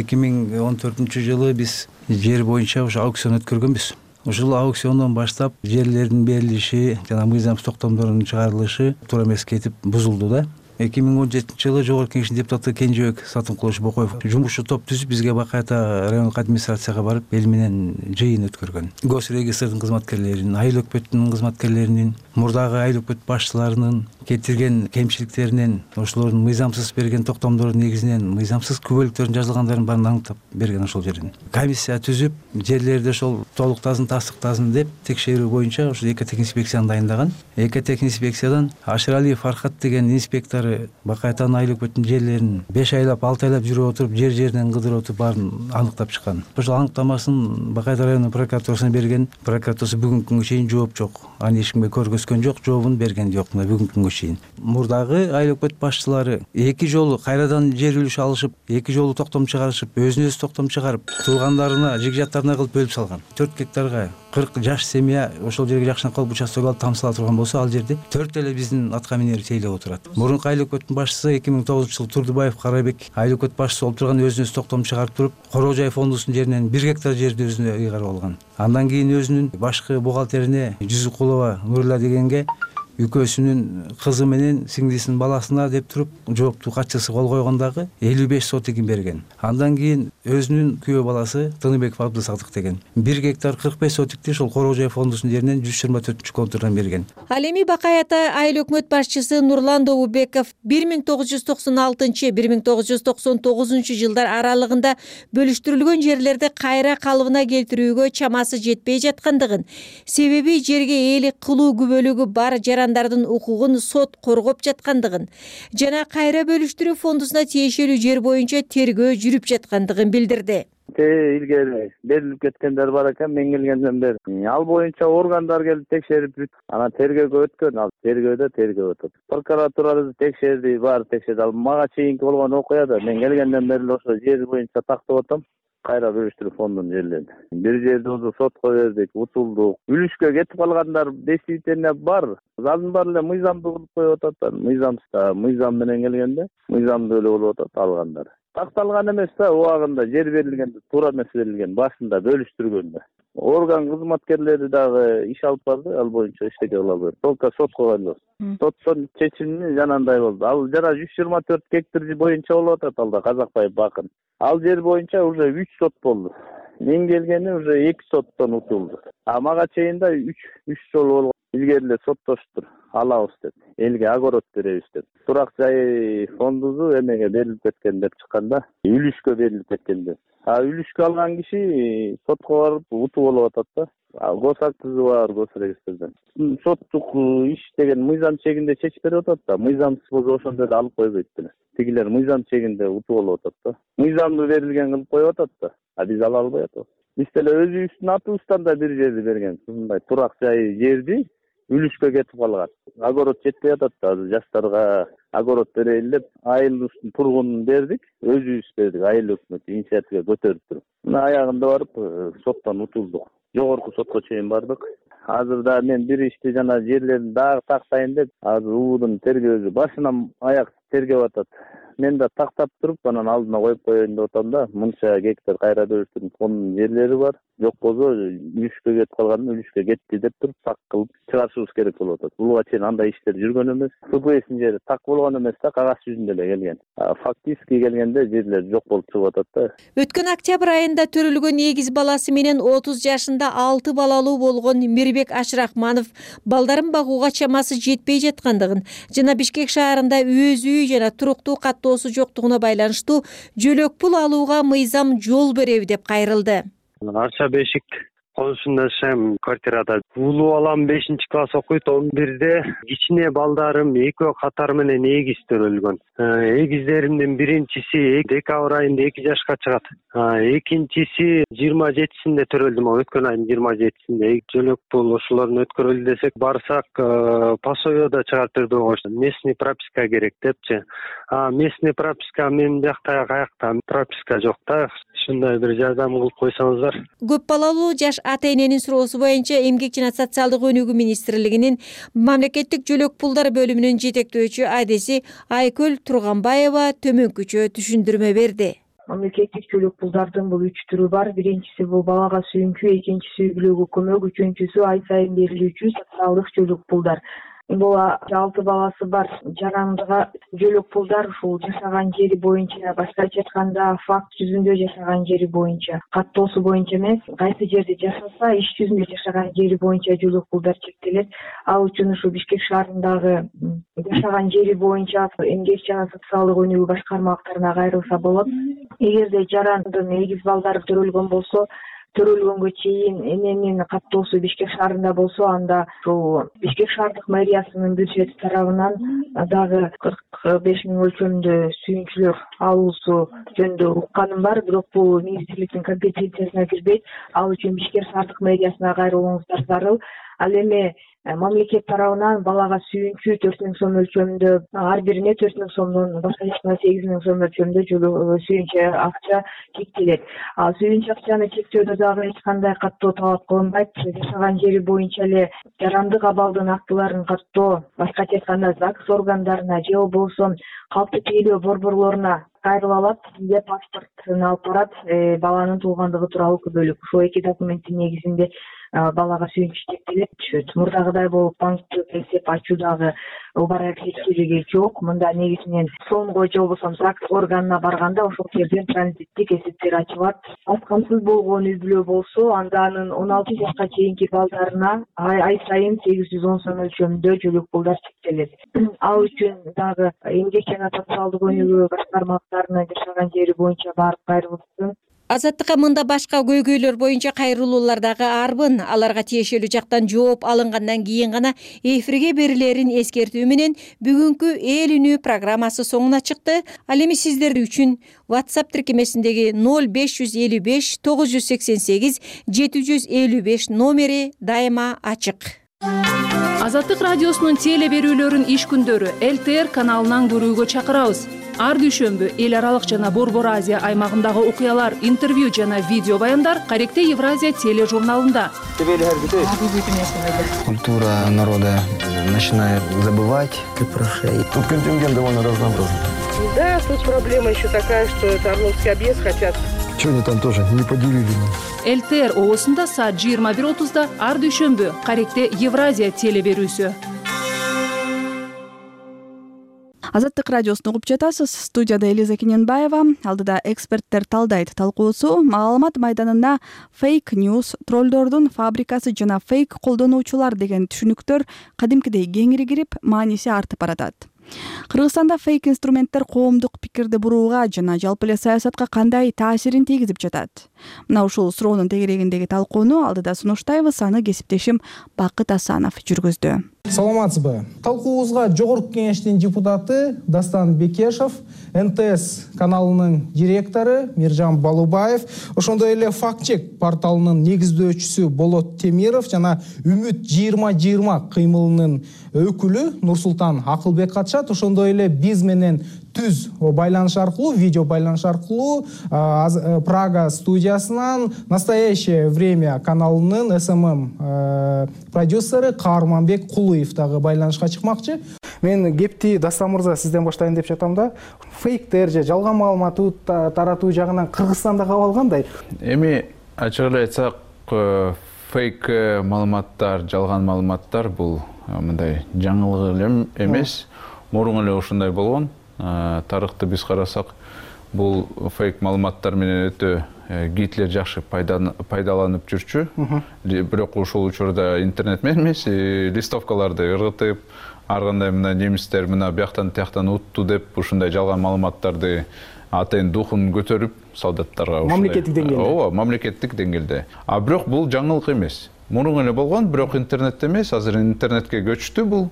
T: 2014-жылы биз жер боюнча ушу аукцион өткөргөнбүз. Ушул аукциондон баштап жерлердин берилиши жана мыйзамсыз токтомдордун чыгарылышы туура эмес кетип бузулду да. 2017-жылы Жогорку Кеңештин депутаты Кенжебек Сатымкулович Бокоев жумушчу топ түзүп бизге Бакай Ата райондук администрацияга барып эл менен жыйын өткөргөн. Госрегистрдин кызматкерлеринин, айыл өкмөтүнүн кызматкерлеринин, мурдагы айыл өкмөт башчыларынын кетирген кемчиликтеринен, ошолордун мыйзамсыз берген токтомдордун негизинен мыйзамсыз күбөлүктөрдүн жазылгандарын баарын аныктап берген ошол жерден. Комиссия түзүп, жерлерди ошол толуктасын, тастыктасын деп текшерүү боюнча ошол экотек инспекцияны дайындаган. Экотек инспекциядан Ашыралиев Фархат деген инспектор Бакай Атанын айыл өкмөтүнүн жерлерин 5 айлап 6 айлап жүрүп отуруп, жеринен кыдырып отуруп баарын аныктап чыккан. Ошол аныктамасын Бакай Ата районунун прокуратурасына берген. Прокуратурасы бүгүнкү күнгө чейин жооп жок. Аны эч кимге көргөзгөн жок, жообун берген жок мына бүгүнкү күнгө чейин. Мурдагы айыл өкмөт башчылары 2 жолу кайрадан жер үлүш алышып, 2 жолу токтом чыгарышып, өзүнө өзү токтом чыгарып, туугандарына, жигжаттарына кылып бөлүп салган. 4 гектарга 40 жаш семья ошол жерге жакшына калып участок алып тамсыла турган болсо, ал жерде 4 эле биздин атка минер тейлеп отурат. Мурунку айыл өкмөттүн башчысы 2009-жылы Турдубаев Карабек айыл өкмөт башчысы болуп турган өзүнө өзү токтом чыгарып туруп, Коро Жай фондусунун жеринен 1 гектар жерди өзүнө ыйгарып алган. Андан кийин өзүнүн башкы бухгалтерине Жүзүкулова Нурилла дегенге үкөөсүнүн кызы менен сиңдисинин баласына деп туруп жооптуу катчысы кол койгондагы 55 сотигин берген. Андан кийин өзүнүн күйөө баласы Тыныбеков Абдысадык деген 1 гектар 45 сотикти ошол Коро Жай фондусунун жеринен 124-контурдан берген.
P: Ал эми Бакай Ата айыл өкмөт башчысы Нурлан Добубеков 1996-1999 жылдар аралыгында бөлүштүрүлгөн жерлерди кайра калыбына келтирүүгө чамасы жетпей жаткандыгын, себеби жерге ээлик кылуу күбөлүгү бар жарандардын укугун сот коргоп жаткандыгын жана кайра бөлүштүрүү фондусуна тиешелүү жер боюнча тергөө жүрүп жаткандыгын билдирди.
R: Илгери берилип кеткендер бар экен, мен келгенден бери. Ал боюнча органдар келип текшерип бүт. Анан тергөөгө өткөн, ал тергөөдө тергөө өтөт. Прокуратурабыз текшерди, баары текшерди. Ал мага чейинки болгон окуяда мен келгенден бери ошо жер боюнча тактап атам. Кайра бөлүштүрүү фондунун жерлерин. Бир жерди сотко бердик, утулдук. Үлүшкө кетип калгандар действительно бар. Алдын баары эле мыйзамдуу кылып коюп атат. Мыйзам менен келгенде, мыйзамдуу эле болуп атат алгандар. Такталган эмес да, убагында жер берилгенде туура эмес берилген, башында бөлүштүргөндө. Орган кызматкерлери дагы иш алып барды, ал боюнча эчтеке кыла албайт. Только сотко коюлду. Соттун чечими жанагындай болду. Ал жана 124 гектар боюнча болуп атат алда Казакбаев Бакын. Ал жер боюнча уже 3 сот болду. Мен келгени уже 2 соттон утулду. А мага чейин да 3 жолу болгон. Илгери эле соттоштур, алабыз деп, элге огород беребиз деп. Турак жай фондусу эмеге берилип кеткен деп чыкканда, үлүшкө берилип кеткен деп. А үлүшкө алган киши сотко барып утуп болуп атат да. Госактызы бар, госрегистрден. Соттук иш деген мыйзам чегинде чечип берип атат да. Мыйзамсыз болсо ошондой эле алып койбойт деле. Тигилер мыйзам чегинде утуп болуп атат да. Мыйзамдуу берилген кылып коюп атат да. А биз ала албай атабыз. Биз деле өзүбүздүн атыбыздан да бир жерди берген. Мындай турак жай жерди
U: үлүшкө кетип калган. Огород жетпей атат да, азыр жаштарга огород берейин деп айылыбыздын тургунун бердик, өзүбүз бердик, айыл өкмөтү инициатива көтөрүп туруп. Мына аягында барып соттон утулдук. Жогорку сотко чейин бардык. Азыр да мен бир ишти жана жерлерин дагы тактайын деп, азыр УУдун тергөөсү башынан аяк тергеп атат. Мен да тактап туруп, анан алдына коюп коеюн деп атам да, мынча гектар кайра бөлүштүрүп конун жерлери бар. Жок болсо үлүшкө кетип калгандын үлүшкө кетти деп туруп так кылып чыгарышыбыз керек болуп атат. Буга чейин андай иштер жүргөн эмес. ФПСтин жери так болгон эмес да, кагаз жүзүндө эле келген. Фактически келгенде жерлер жок болуп чыгып атат да.
P: Өткөн октябрь айында төрөлгөн эгиз баласы менен 30 жашында 6 балалуу болгон Мирбек Ашрахманов балдарын багууга чамасы жетпей жаткандыгын жана Бишкек шаарында өз үй жана туруктуу каттоосу жоктугуна байланыштуу жөлөк пул алууга мыйзам жол береби деп кайрылды.
V: Арча бешик конусунда жашайм, квартирада. Улуу балам 5-класс окуйт, 11-де. Кичине балдарым экөө катар менен эгиз төрөлгөн. Эгиздеримдин биринчиси декабрь айында 2 жашка чыгат. Экинчиси 27-синде төрөлдүм, өткөн айдын 27-синде. Жөлөк пул ошолорун өткөрөлдү десек, барсак пособияда чыгарып берди койчу. Местный прописка керек депчи. Местный прописка мен биякта каякта прописка жок да. Ушундай бир жардам кылып койсоңуздар.
P: Көп балалуу жаш ата-эненин суроосу боюнча Эмгек жана социалдык өнүгүү министрлигинин мамлекеттик жөлөк пулдар бөлүмүнүн жетектөөчү адеси Айкөл Турганбаева төмөнкүчө түшүндүрмө берди.
W: Мамлекеттик жөлөк пулдардын бул 3 түрү бар. Биринчиси бул балага сүйүнчү, экинчиси үй бүлөгө көмөк, үчүнчүсү ай сайын берилүүчү социалдык жөлөк пулдар. Бул 6 баласы бар жарандыга жөлөк пулдар ушул жашаган жери боюнча, башкача айтканда факт жүзүндө жашаган жери боюнча, каттоосу боюнча эмес, кайсы жерде жашаса, иш жүзүндө жашаган жери боюнча жөлөк пулдар чектелет. Ал үчүн ушу Бишкек шаарындагы жашаган жери боюнча Эмгек жана социалдык өнүгүү башкармалыктарына кайрылса болот. Эгерде жарандын эгиз балдары төрөлгөн болсо, төрөлгөнгө чейин эненин каттоосу Бишкек шаарында болсо, анда ушул Бишкек шаардык мэриясынын бюджети тарабынан дагы 45 000 өлчөмүндө сүйүнчүлөр алуусу жөнүндө укканым бар, бирок бул министрликтин компетенциясына кирбейт. Ал үчүн Бишкек шаардык мэриясына кайрылууңуздар зарыл. Ал эми мамлекет тарабынан балага сүйүнчү 4 000 сом өлчөмүндө, ар бирине 4 000 сомдон башка ешкимге 8 000 сом өлчөмүндө сүйүнчү акча чектелет. Ал сүйүнчү акчаны чектөөдө дагы эч кандай каттоо талап кылынбайт. Жашаган жери боюнча эле жарандык абалдын актыларын каттоо, башкача айтканда ЗАГС органдарына же болбосо калктуу тейлөө борборлоруна кайрыла алат, сизге паспортун алып барат, баланын туулгандыгы тууралуу күбөлүк. Ушул 2 документтин негизинде балага сүйүнчү чектелип түшөт. Мурдагыдай болуп банктык эсеп ачуудагы убара аракетчилиги жок. Мында негизинен сомго же болбосо ЗАГС органына барганда ошол жерден транзиттик эсептер ачылат. Аз камсыз болгон үй бүлө болсо, анда анын 16 жашка чейинки балдарына ай сайын 810 сом өлчөмүндө жөлөк пулдар чектелет. Ал үчүн дагы Эмгек жана социалдык өнүгүү башкармалыктарына жашаган жери боюнча барып кайрылсын.
P: Азаттыкка мында башка көйгөйлөр боюнча кайрылуулар дагы арбын. Аларга тиешелүү жактан жооп алынгандан кийин гана эфирге берилерин эскертүү менен бүгүнкү Эл үнү программасы соңуна чыкты. Ал эми сиздер үчүн WhatsApp тиркемесиндеги 0555 988 755 номери дайыма ачык.
I: Азаттык радиосунун теле берүүлөрүн иш күндөрү ЛТР каналынан көрүүгө чакырабыз. Ар дүйшөмбү эл аралык жана Борбор Азия аймагындагы окуялар, интервью жана видео баяндар Каректе Евразия тележурналында.
X: Культура народа начинает забывать капрашей. Тут контингент довольно разнообразный.
Y: Да, тут проблема еще такая, что это Орловский объезд хотят.
X: Что они там тоже не поделили?
I: ЛТР оосунда саат 21:30 ар дүйшөмбү Каректе Евразия теле берүүсү.
A: Азаттык радиосун угуп жатасыз. Студияда Элиза Кененбаева. Алдыда эксперттер талдайт талкуусу маалымат майданына фейк ньюс, троллдордун фабрикасы жана фейк колдонуучулар деген түшүнүктөр кадимкидей кеңири кирип, мааниси артып баратат. Кыргызстанда фейк инструменттер коомдук пикирди бурууга жана жалпы эле саясатка кандай таасирин тийгизип жатат? Мына ушул суроонун тегерегиндеги талкууну алдыда сунуштайбыз. Аны кесиптешим Бакыт Асанов жүргүздү.
B: Саламатсызбы. Талкуубузга Жогорку Кеңештин депутаты Дастан Бекешев, НТС каналынын директору Миржан Балубаев, ошондой эле Фактчек порталынын негиздөөчүсү Болот Темиров жана Үмүт 2020 кыймылынын өкүлү Нурсултан Акылбек катышат. Ошондой эле биз менен түз байланыш аркылуу, видео байланыш аркылуу Прага студиясынан Настоящее время каналынын СММ продюсеры Каарманбек Кулуев дагы байланышка чыкмакчы. Мен кепти Дастан мырза сизден баштайын деп жатам да. Фейктер же жалган маалымат таратуу жагынан Кыргызстанда кабыл кандай?
C: Эми ачык эле айтсак, фейк маалыматтар, жалган маалыматтар бул мындай жаңылык эле эмес. Мурун эле ушундай болгон. Тарыхты биз карасак, бул фейк маалыматтар менен өтө Гитлер жакшы пайдаланып жүрчү. Бирок ушул учурда интернет менен эмес, листовкаларды ыргытып, ар кандай мына немистер мына бияктан тияктан утту деп ушундай жалган маалыматтарды атайын духун көтөрүп солдаттарга
B: мамлекеттик деңгээлде.
C: Ооба, мамлекеттик деңгээлде. Бирок бул жаңылык эмес. Мурун эле болгон, бирок интернетте эмес, азыр интернетке көчтү бул.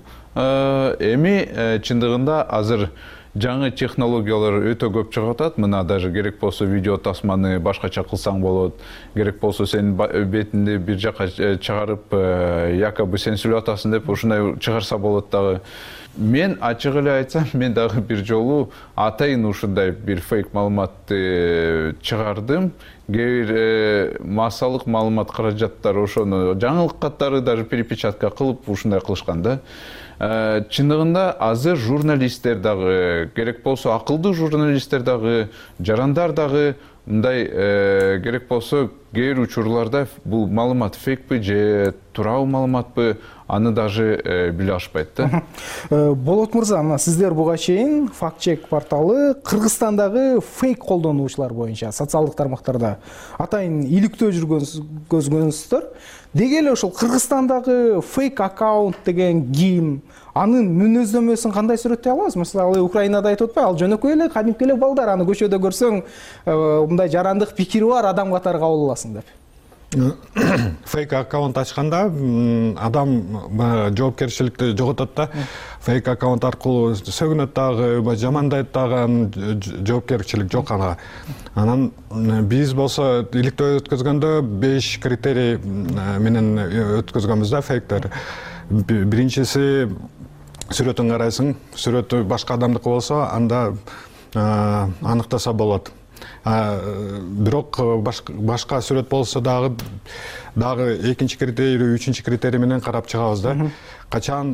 C: Эми чындыгында азыр жаңы технологиялар өтө көп чыгып атат. Мына даже керек болсо видео тасманы башкача кылсаң болот, керек болсо сенин бетинди бир жака чыгарып, якобы сен сүйлөп атасың деп ушундай чыгарса болот дагы. Мен ачык эле айтсам, мен дагы бир жолу атайын ушундай бир фейк маалыматты чыгардым. Кээ бир массалык маалымат каражаттары ошону жаңылык каттары даже перепечатка кылып ушундай кылышкан да. Чындыгында азыр журналисттер дагы, керек болсо акылдуу журналисттер дагы, жарандар дагы мындай керек болсо кээ бир учурларда бул маалымат фейкпи же туурабы маалыматпы, аны даже биле алышпайт да.
B: Болот мырза, мына сиздер буга чейин Фактчек порталы Кыргызстандагы фейк колдонуучулар боюнча социалдык тармактарда атайын иликтөө жүргөнсүздөр. Деги эле ошол Кыргызстандагы фейк аккаунт деген ким, анын мүнөздөмөсүн кандай сүрөттөй алабыз? Мисалы Украинада айтып атпайбы, ал жөнөкөй эле кадимки эле балдар, аны көчөдө көрсөң, мындай жарандык пикири бар адам катары кабыл аласың деп.
D: Фейк аккаунт ачканда адам жоопкерчиликти жоготот да. Фейк аккаунт аркылуу сөгүнөт дагы, жамандайт дагы, жоопкерчилик жок ага. Анан биз болсо иликтөө өткөзгөндө 5 критерий менен өткөзгөнбүз да фейктер. Биринчиси сүрөтүн карайсың, сүрөтү башка адамдыкы болсо, анда аныктаса болот. Бирок башка сүрөт болсо дагы экинчи критерий, үчүнчү критерий менен карап чыгабыз да. Качан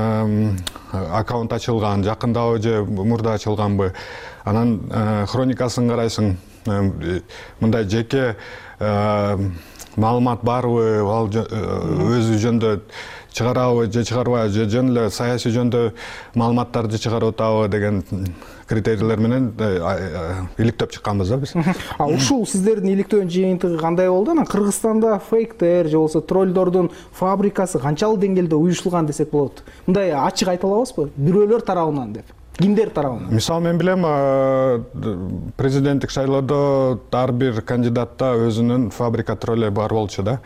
D: аккаунт ачылган, жакындабы же мурда ачылганбы. Анан хроникасын карайсың, мындай жеке маалымат барбы, ал өзү жөнүндө чыгарабы же чыгарбайбы, же жөн эле саясий жөнүндө маалыматтарды чыгарып атабы деген критерийлер менен иликтеп чыкканбыз да биз.
B: Ушул сиздердин иликтөөнүн жыйынтыгы кандай болду? Анан Кыргызстанда фейктер же болсо троллдордун фабрикасы канчалык деңгээлде уюштулган десек болот? Мындай ачык айта алабызбы? Бирөөлөр тарабынан деп. Кимдер тарабынан? Мисалы
D: мен билем, президенттик шайлоодо ар бир кандидатта өзүнүн фабрика тролли бар болчу да.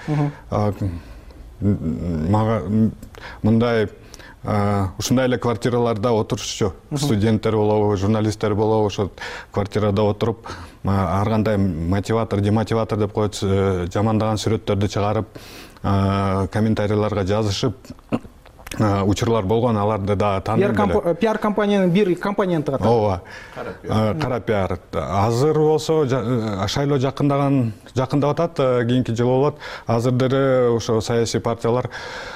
D: Мага мындай ушундай эле квартираларда отурушчу студенттер болобу, журналисттер болобу, ошо квартирада отуруп ар кандай мотиватор, демотиватор деп коет, жамандаган сүрөттөрдү чыгарып, комментарийларга жазышып учурлар болгон, аларды да тааныйм.
B: Пиар компаниянын бир компоненти катары.
D: Ооба. Кара пиар. Азыр болсо шайлоо жакындап атат, кийинки жылы болот. Азыр деле ошо саясий партиялар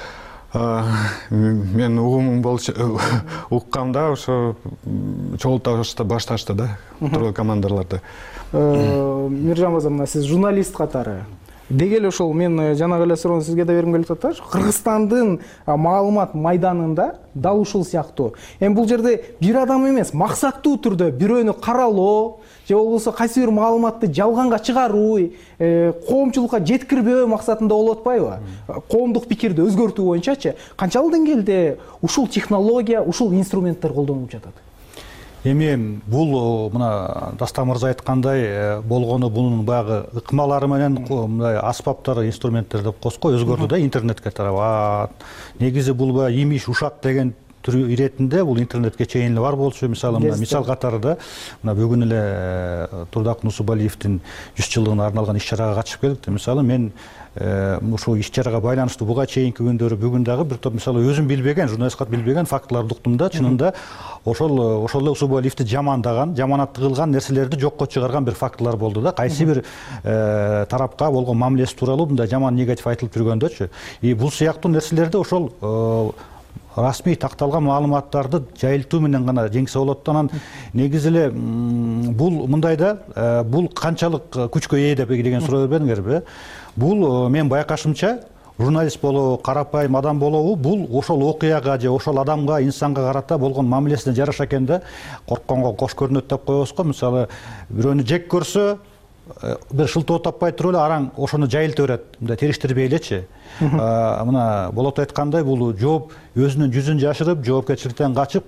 D: мен уккамда ошо чогулта башташты да, тролл командаларды.
B: Миржан мырза, мына сиз журналист катары. Деги эле ошол мен жанагы эле суроону сизге да бергим келип атат. Кыргызстандын маалымат майданында дал ушул сыяктуу. Эми бул жерде бир адам эмес, максаттуу түрдө бирөөнү каралоо же болбосо кайсы бир маалыматты жалганга чыгаруу, коомчулукка жеткирбөө максатында болуп атпайбы? Коомдук пикирди өзгөртүү боюнчачы канчалык деңгээлде ушул технология, ушул инструменттер колдонулуп жатат?
F: эми бул мына Дастан мырза айткандай болгону бунун баягы ыкмалары менен мындай аспаптар, инструменттер деп коской өзгөрдү да интернетке тарап. Негизи бул баягы имиш ушак деген түрү иретинде бул интернетке чейин бар болчу. Мисалы мына мисал катары да мына бүгүн эле Турдак Нусубалиевдин 100 жылдыгына арналган иш-чарага катышып келдик. Мисалы мен ушул иш-чарага байланыштуу буга чейинки күндөрү бүгүн дагы бир топ мисалы өзүм билбеген, журналисттер билбеген фактыларды уктум да, чынында ошол эле Усубалиевди жамандаган, жаманатты кылган нерселерди жокко чыгарган бир фактылар болду да. Кайсы бир тарапка болгон мамилеси тууралуу мындай жаман негатив айтылып жүргөндөчү. Бул сыяктуу нерселерди ошол расмий такталган маалыматтарды жайылтуу менен гана жеңсе болот. Анан негизи эле бул мындай да, бул канчалык күчкө ээ деп деген суроо бербедиңерби? Бул мен байкашымча журналист болобу, карапайым адам болобу, бул ошол окуяга же ошол адамга, инсанга карата болгон мамилесине жараша экен да. Коркконго кош көрүнөт деп коебуз го. Мисалы бирөөнү жек көрсө, бир шылтоо таппай туруп эле араң ошону жайылта берет, мындай териштирбей элечи. Мына болот айткандай, бул жооп өзүнүн жүзүн жашырып, жоопкерчиликтен качып,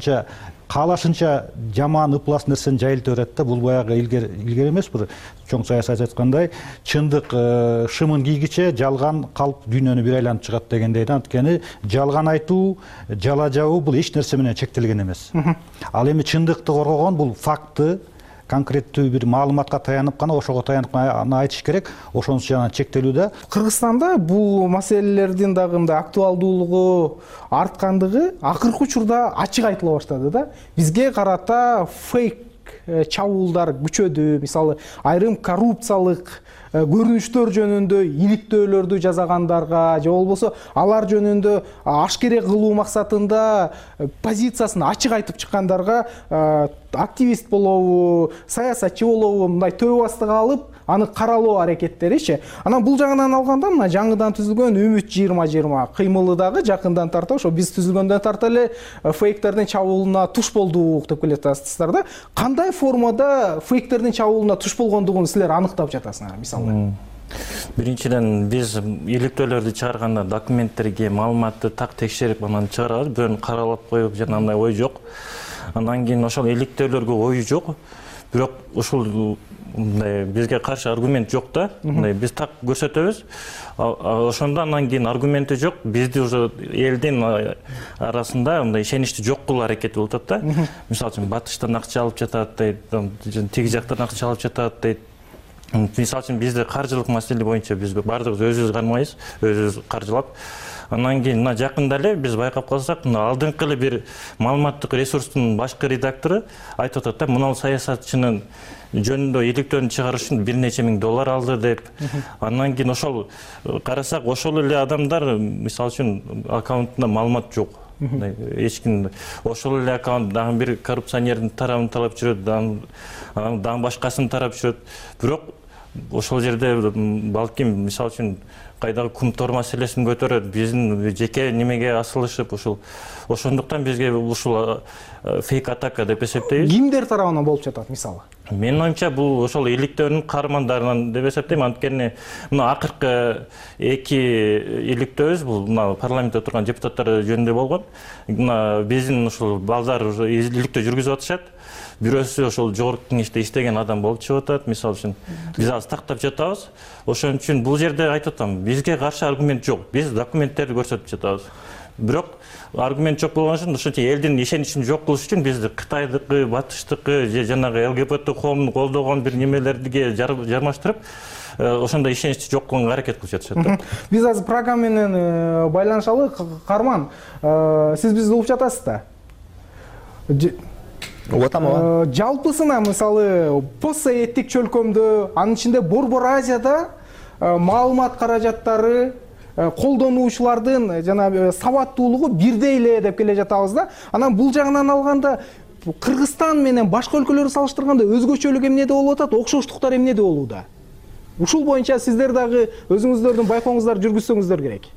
F: каалашынча жаман ыплас нерсени жайылта берет да. Бул баягы илгери эмес, бир чоң саясатчы айткандай, чындык шымын кийгиче жалган калп дүйнөнү бир айланып чыгат дегендей да. Анткени жалган айтуу, жала жабуу бул эч нерсе менен чектелген эмес. Ал эми чындыкты коргогон бул факты, конкреттүү бир маалыматка таянып гана, ошого таянып гана айтыш керек. Ошонусу жана чектелүү да.
B: Кыргызстанда бул маселелердин дагы мындай актуалдуулугу арткандыгы акыркы учурда ачык айтыла баштады да. Бизге карата фейк чабуулдар күчөдү. Мисалы айрым коррупциялык көрүнүштөр жөнүндө иликтөөлөрдү жасагандарга же болбосо алар жөнүндө ашкере кылуу максатында позициясын ачык айтып чыккандарга активист болобу, саясатчы болобу, мындай төбө бастыга алып аны каралоо аракеттеричи. Анан бул жагынан алганда мына жаңыдан түзүлгөн Үмүт 2020 кыймылы дагы жакындан тарта, ошо биз түзүлгөндөн тарта эле фейктердин чабуулуна туш болдук деп келатасыздар да. Кандай формада фейктердин чабуулуна туш болгондугун силер аныктап жатасыңар мисалы?
G: Биринчиден биз иликтөөлөрдү чыгарганда документтерге маалыматты так текшерип анан чыгарабыз. Бирөөнү каралап коюп жана андай ой жок. Андан кийин ошол иликтөөлөргө ою жок. Бирок ушул бизге каршы аргумент жок да. Биз так көрсөтөбүз. Ошондо андан кийин аргументи жок. Бизди уже элдин арасында мындай ишеничти жок кылуу аракети болуп атат да. Мисалы үчүн батыштан акча алып жатат дейт, тиги жактан акча алып жатат дейт. Мисалы үчүн бизде каржылык маселе боюнча биз бардыгыбыз өзүбүз кармайбыз, өзүбүз каржылап. Андан кийин мына жакында эле биз байкап калсак, мына алдыңкы эле бир маалыматтык ресурстун башкы редактору айтып атат да, мына саясатчынын жөнүндө иликтөөнү чыгарыш үчүн $1000 алды деп. Андан кийин ошол карасак, ошол эле адамдар мисалы үчүн аккаунтунда маалымат жок. Эч ким ошол эле аккаунт дагы бир коррупционердин тарабын талап жүрөт, дагы башкасын тарап жүрөт. Бирок ошол жерде балким мисалы үчүн кайдагы кумтор маселесин көтөрөт, биздин жеке немеге асылышып, ошондуктан бизге ушул фейк атака деп эсептейбиз.
B: Кимдер тарабынан болуп жатат мисалы?
G: Менин оюмча бул ошол иликтөөнүн каармандарынан деп эсептейм. Анткени мына акыркы эки иликтөөбүз бул мына парламентте турган депутаттар жөнүндө болгон. Мына биздин ушул балдар уже иликтөө жүргүзүп атышат. Бирөөсү ошол жогорку кеңеште иштеген адам болуп чыгып атат. Мисалы үчүн биз азыр тактап жатабыз. Ошон үчүн бул жерде айтып атам, бизге каршы аргумент жок. Биз документтерди көрсөтүп жатабыз. Бирок аргумент жок болгон үчүн ошончо элдин ишеничин жок кылыш үчүн бизди Кытайдыкы, Батыштыкы же жанагы ЛГБТ коомун колдогон бир немелерге жармаштырып, ошондой ишеничти жок кылганга аракет кылып жатышат.
B: Биз азыр программа менен байланышалы. Карман, сиз бизди угуп жатасыз да? Жалпысына мисалы постсоветтик чөлкөмдө, анын ичинде Борбор Азияда маалымат каражаттары колдонуучулардын жана сабаттуулугу бирдей эле деп келе жатабыз да. Анан бул жагынан алганда Кыргызстан менен башка өлкөлөрдү салыштырганда өзгөчөлүк эмнеде болуп атат, окшоштуктар эмнеде болууда? Ушул боюнча сиздер дагы өзүңүздөрдүн байкооңуздар жүргүзсөңүздөр керек.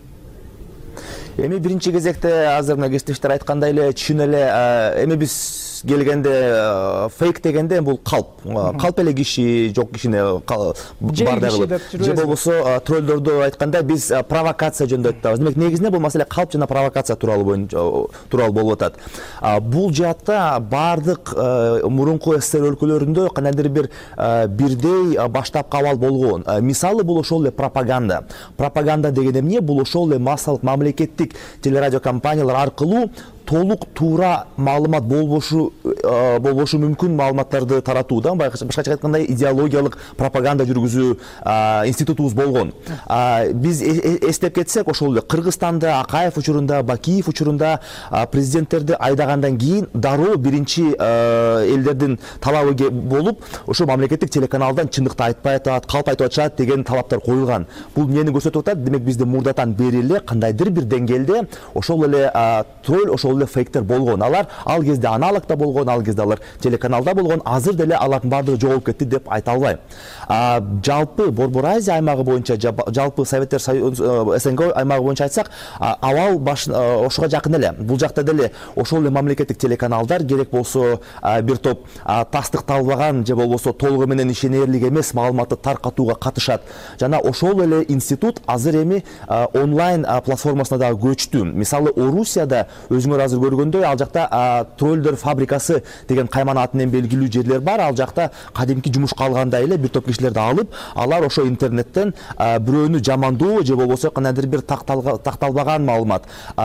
J: Эми биринчи кезекте азыр мына кесиптештер айткандай эле чын эле эми биз
H: келгенде фейк дегенде бул калп эле киши жок кишини баардай кылып же болбосо троллдорду айтканда биз провокация жөнүндө айтабыз. Демек негизинде бул маселе калп жана провокация тууралуу болуп атат. Бул жаатта баардык мурунку СССР өлкөлөрүндө кандайдыр бир бирдей баштапкы абал болгон. Мисалы бул ошол эле пропаганда. Пропаганда деген эмне? Бул ошол эле массалык мамлекеттик телерадио компаниялар аркылуу толук туура маалымат болбошу мүмкүн маалыматтарды таратуудан башкача айтканда идеологиялык пропаганда жүргүзүү институтубуз болгон. Биз эстеп кетсек, ошол эле Кыргызстанда Акаев учурунда, Бакиев учурунда президенттерди айдагандан кийин дароо биринчи элдердин талабы болуп, ошо мамлекеттик телеканалдан чындыкты айтпай атат, калп айтып атышат деген талаптар коюлган. Бул эмнени көрсөтүп атат? Демек бизде мурдатан бери эле кандайдыр бир деңгээлде ошол эле тролль, ошол фейктер болгон. Алар ал кезде аналогда болгон, ал кезде алар телеканалда болгон. Азыр деле алардын баардыгы жоголуп кетти деп айта албайм. Жалпы Борбор Азия аймагы боюнча, жалпы Советтер СНГ аймагы боюнча айтсак, абал ошого жакын эле. Бул жакта деле ошол эле мамлекеттик телеканалдар керек болсо бир топ тастыкталбаган же болбосо толугу менен ишенерлик эмес маалыматты таркатууга катышат. Жана ошол эле институт азыр эми онлайн платформасына дагы көчтү. Мисалы Орусияда өзүңөр азыр көргөндөй, ал жакта троллдор фабрикасы деген кайман аты менен белгилүү жерлер бар. Ал жакта кадимки жумушка алгандай эле бир топ кишилерди алып, алар ошо интернеттен бирөөнү жамандоо же болбосо кандайдыр бир такталбаган маалымат,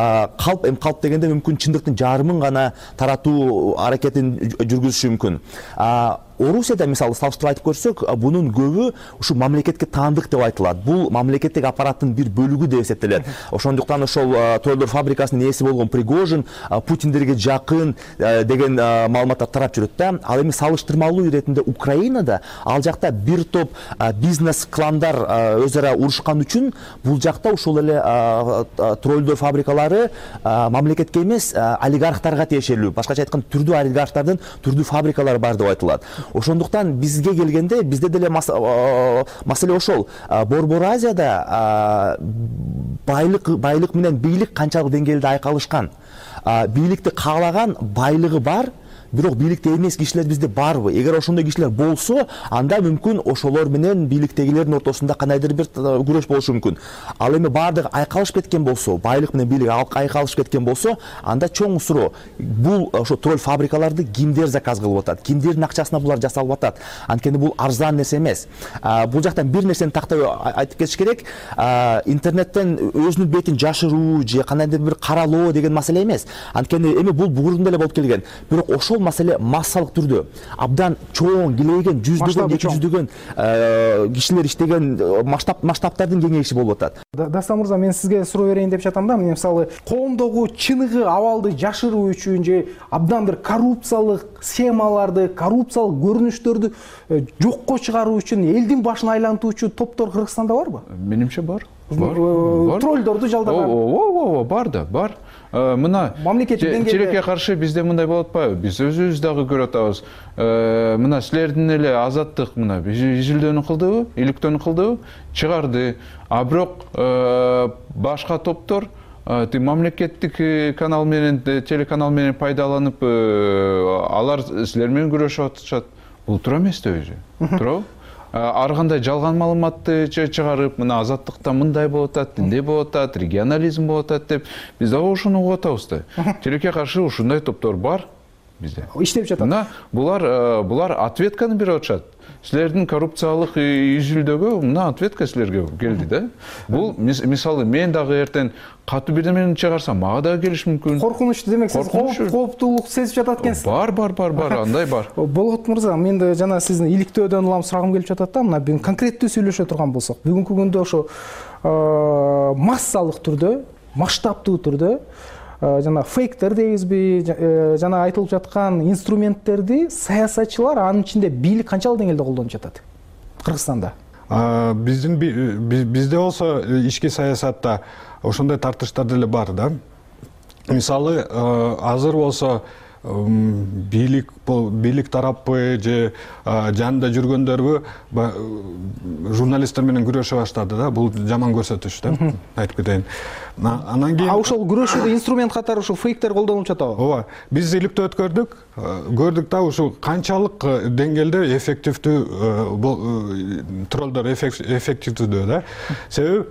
H: калп дегенде мүмкүн чындыктын жарымын гана таратуу аракетин жүргүзүшү мүмкүн. Орусияда мисалы салыштырып айтып көрсөк, бунун көбү ушу мамлекетке таандык деп айтылат. Бул мамлекеттик аппараттын бир бөлүгү деп эсептелет. Ошондуктан ошол троллдор фабрикасынын ээси болгон Пригожин Путиндерге жакын деген маалыматтар тарап жүрөт да. Ал эми салыштырмалуу иретинде Украинада ал жакта бир топ бизнес кландар өз ара урушкан үчүн бул жакта ушул эле троллдор фабрикалары мамлекетке эмес, олигархтарга тиешелүү. Башкача айтканда түрдүү олигархтардын түрдүү фабрикалары бар деп айтылат. Ошондуктан бизге келгенде бизде деле маселе ошол. Борбор Азияда байлык менен бийлик канчалык деңгээлде айкалышкан. Бийликти каалаган байлыгы бар, бирок бийликте эмес кишилер бизде барбы? Эгер ошондой кишилер болсо, анда мүмкүн ошолор менен бийликтегилердин ортосунда кандайдыр бир күрөш болушу мүмкүн. Ал эми баардыгы айкалышып кеткен болсо, байлык менен бийлик айкалышып кеткен болсо, анда чоң суроо. Бул ошо тролль фабрикаларды кимдер заказ кылып атат? Кимдердин акчасына булар жасалып атат? Анткени бул арзан нерсе эмес. Бул жактан бир нерсени тактап айтып кетиш керек. Интернеттен өзүнүн бетин жашыруу же кандайдыр бир каралоо деген маселе эмес. Анткени эми бул бугурунда эле болуп келген. Бирок ошол маселе массалык түрдө абдан чоң, килейген, жүздөгөн, 200дөгөн кишилер иштеген масштабтардын кеңейиши болуп атат.
B: Дастан мырза, мен сизге суроо берейин деп жатам да. Мен мисалы коомдогу чыныгы абалды жашыруу үчүн же абдан бир коррупциялык схемаларды, коррупциялык көрүнүштөрдү жокко чыгаруу үчүн, элдин башын айлантуучу топтор Кыргызстанда барбы?
C: Менимче бар.
B: Троллдорду жалдаган.
C: Бар да, бар. Мына тилекке каршы бизде мындай болуп атпайбы? Биз өзүбүз дагы көрүп атабыз. Мына силердин эле Азаттык мына изилдөөнү кылдыбы, иликтөөнү кылдыбы, чыгарды. А бирок башка топтор мамлекеттик канал менен, телеканал менен пайдаланып, алар силер менен күрөшүп атышат. Бул туура эмес да өзү. Туурабы? Ар кандай жалган маалыматты чыгарып, мына Азаттыкта мындай болуп атат, тиндей болуп атат, регионализм болуп атат деп, биз дагы ошону угуп атабыз да. Тилекке каршы ушундай топтор бар бизде.
B: Иштеп жатат.
C: Мына булар ответканы берип атышат. Силердин коррупциялык изилдөөгө мына ответка силерге келди да. Бул мисалы мен дагы эртең катуу бирдемени чыгарсам, мага дагы келиши мүмкүн.
B: Коркунучтуу демек, сиз кооптуулук сезип жатат экенсиз.
C: Бар, андай бар.
B: Болот мырза, мен да жана сиздин иликтөөдөн улам сурагым келип жатат да. Мына бүгүн конкреттүү сүйлөшө турган болсок, бүгүнкү күндө ошо массалык түрдө, масштабтуу түрдө жана фейктер дейбизби, жана айтылып жаткан инструменттерди саясатчылар, анын ичинде бийлик канчалык деңгээлде колдонуп жатат Кыргызстанда?
D: Бизде болсо ички саясатта ошондой тартыштар деле бар да. Мисалы, азыр болсо бийлик тарапы же жанында жүргөндөрбү журналисттер менен күрөшө баштады да. Бул жаман көрсөтүш да, айтып кетейин. Анан кийин
B: ошол күрөшүүдө инструмент катары ушул фейктер колдонулуп жатабы?
D: Ооба, биз иликтөө өткөрдүк, көрдүк да ушул канчалык деңгээлде эффективдүү троллдор эффективдүү да. Себеби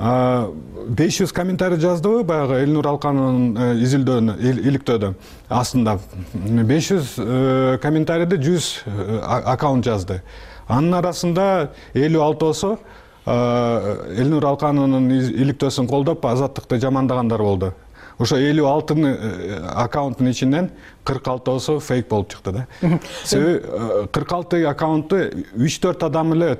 D: 500 комментарий жаздыбы баягы Элнур Алкановдун иликтөөдө. Астында 500 комментарийде 100 аккаунт жазды. Анын арасында 56 болсо Элнур Алкановдун иликтөөсүн колдоп азаттыкты жамандагандар болду. Ошо 56 аккаунттун ичинен 46 болсо фейк болуп чыкты да. Себеби 46 аккаунтты 3-4 адам эле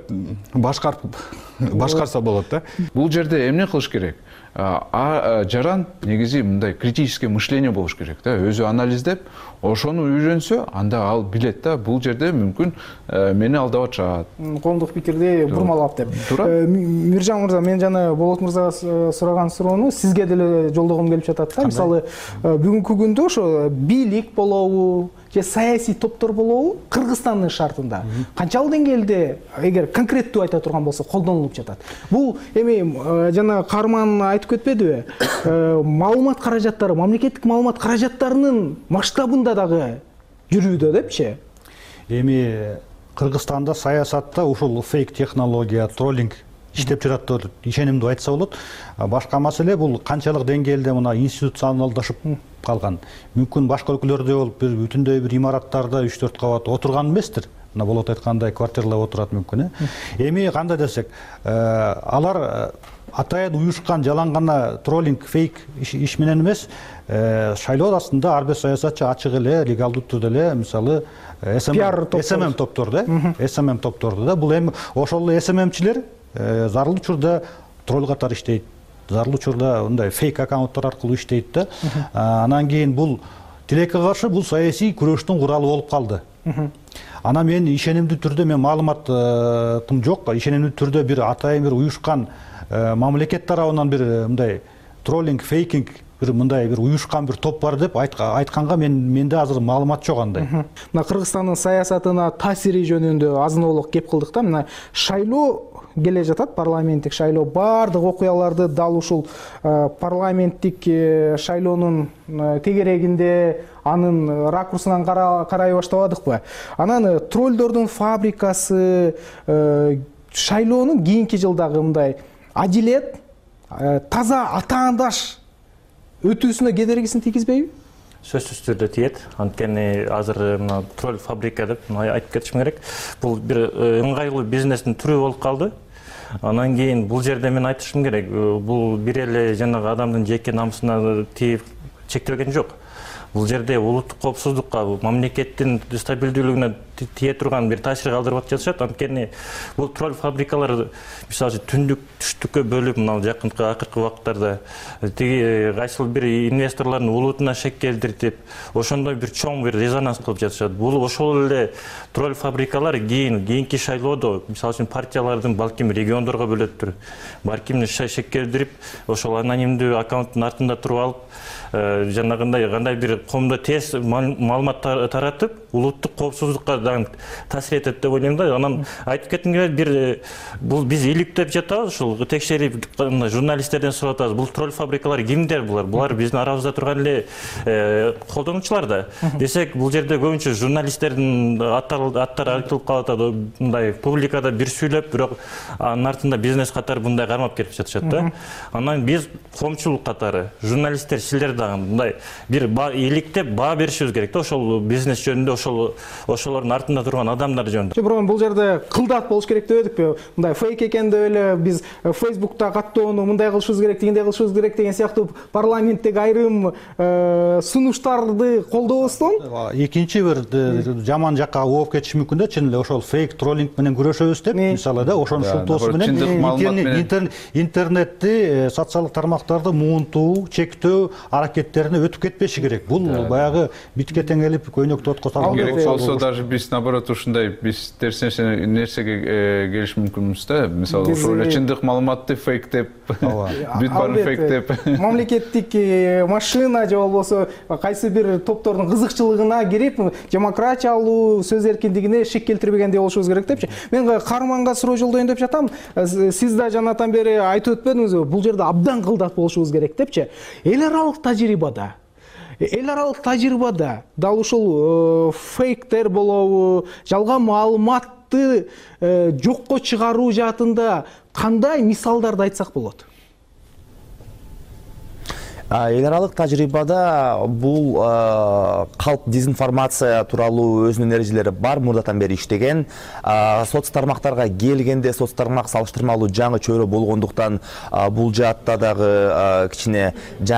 D: башкарса болот да.
C: Бул жерде эмне кылыш керек? Жаран негизи мындай критическое мышление болуш керек да. Өзү анализдеп, ошону үйрөнсө, анда ал билет да. Бул жерде мүмкүн мени алдап атышат.
B: Коомдук пикирди бурмалап деп. Миржан мырза, мен жана Болот мырзага сураган суроону сизге деле жолдогум келип жатат да. Мисалы, бүгүнкү күндө ошо бийлик болобу, же саясий топтор болобу Кыргызстандын шартында канчалык деңгээлде, эгер конкреттүү айта турган болсо, колдонулуп жатат? Бул эми жана Карман айтып кетпедиби? Маалымат каражаттары, мамлекеттик маалымат каражаттарынын масштабында дагы жүрүүдө депчи?
F: Эми Кыргызстанда саясатта ушул фейк технология, троллинг иштеп жатат деп ишенимдүү айтса болот. Башка маселе бул канчалык деңгээлде мына институционалдашып калган. Мүмкүн башка өлкөлөрдө болуп бүтүндөй бир имараттарда 3-4 кабат отурган эместир. Мына Болот айткандай квартиралар отурат мүмкүн. Эми кандай десек, алар атайын уюшкан жалаң гана троллинг, фейк иш менен эмес, шайлоо астында ар бир саясатчы ачык эле, легалдуу түрдө эле, мисалы СММ топторду да. Бул эми ошол СММчилер зарыл учурда тролл катары иштейт, зарыл учурда мындай фейк аккаунттар аркылуу иштейт да. Анан кийин бул тилекке каршы бул саясий күрөштүн куралы болуп калды. Анан мен ишенимдүү түрдө, мен маалыматым жок, ишенимдүү түрдө бир атайын бир уюшкан мамлекет тарабынан бир мындай троллинг, фейкинг бир мындай бир уюшкан бир топ бар деп айтканга менде азыр маалымат жок андай.
B: Мына Кыргызстандын саясатына таасири жөнүндө азын-олук кеп кылдык да. Мына шайлоо келе жатат, парламенттик шайлоо, баардык окуяларды дал ушул парламенттик шайлоонун тегерегинде, анын ракурсунан карай баштабадыкпы? Анан троллдордун фабрикасы шайлоонун кийинки жылдагы мындай адилет, таза атаандаш өтүүсүнө кедергисин тийгизбейби?
G: Сөзсүз түрдө тиет. Анткени азыр мына тролль фабрика деп айтып кетишим керек. Бул бир ыңгайлуу бизнестин түрү болуп калды. Анан кийин бул жерде мен айтышым керек. Бул бир эле жанагы адамдын жеке намысына тийип чектелген жок. Бул жерде улуттук коопсуздукка, мамлекеттин стабилдүүлүгүнө тие турган бир таасир калтырып жатышат. Анткени бул тролль фабрикалар мисалы түндүк, түштүккө бөлүп, мына жакынкы акыркы убакыттарда тиги кайсыл бир инвесторлордун улутуна шек келтиртип, ошондой бир чоң бир резонанс кылып жатышат. Бул ошол эле тролль фабрикалар кийинки шайлоодо, мисалы үчүн партиялардын балким региондорго бөлөттүр, балким шек келтирип, ошол анонимдүү аккаунттун артында туруп алып, жанагындай кандай бир коомдо тез маалымат таратып, улуттук коопсуздукка дагы таасир этет деп ойлойм да. Анан айтып кетким келет, бир бул биз иликтеп жатабыз, ушул текшерип журналисттерден сурап атабыз. Бул тролль фабрикалар кимдер булар? Булар биздин арабызда турган эле колдонуучулар да. Десек, бул жерде көбүнчө журналисттердин аттары айтылып калат, мындай публикада бир сүйлөп, бирок анын артында бизнес катары мындай кармап кетип жатышат да. Анан биз коомчулук катары, журналисттер, силер дагы мындай бир иликтеп баа беришибиз керек да, ошол бизнес жөнүндө, ошолордун артында турган адамдар жөнүндө.
B: Бирок бул жерде кылдат болуш керек деп эдикпи? Мындай фейк экен деп эле биз Facebook'та каттоону мындай кылышыбыз керек, тигиндей кылышыбыз керек деген сыяктуу парламенттеги айрым сунуштарды колдобостон
F: экинчи бир жаман жакка ооп кетиши мүмкүн да. Чын эле ошол фейк троллинг менен күрөшөбүз деп, мисалы да, ошонун шултоосу менен интернетти, социалдык тармактарды муунтуу, чектөө аракеттерине өтүп кетпеши керек. Бул баягы битке теңелип көйнөктү отко салып
C: керек болсо даже биз наоборот ушундай биз терс нерсеге келиш мүмкүнбүз да. Мисалы ошол эле чындык маалыматты фейктеп, бүт баарын фейктеп.
B: Мамлекеттик машина же болбосо кайсы бир топтордун кызыкчылыгына кирип, демократиялуу сөз эркиндигине шек келтирбегендей болушубуз керек депчи. Мен Карманга суроо жолдоюн деп жатам. Сиз да жанатан бери айтып өтпөдүңүзбү? Бул жерде абдан кылдат болушубуз керек депчи. Эл аралык тажрыйбада дал ушул фейктер болобу, жалган маалыматты жокко чыгаруу жаатында кандай мисалдарды айтсак болот?
H: Эл аралык тажрыйбада бул калп дезинформация тууралуу өзүнүн эрежелери бар, мурдатан бери иштеген. Соц тармактарга келгенде соц тармак салыштырмалуу жаңы чөйрө болгондуктан бул жаатта дагы кичине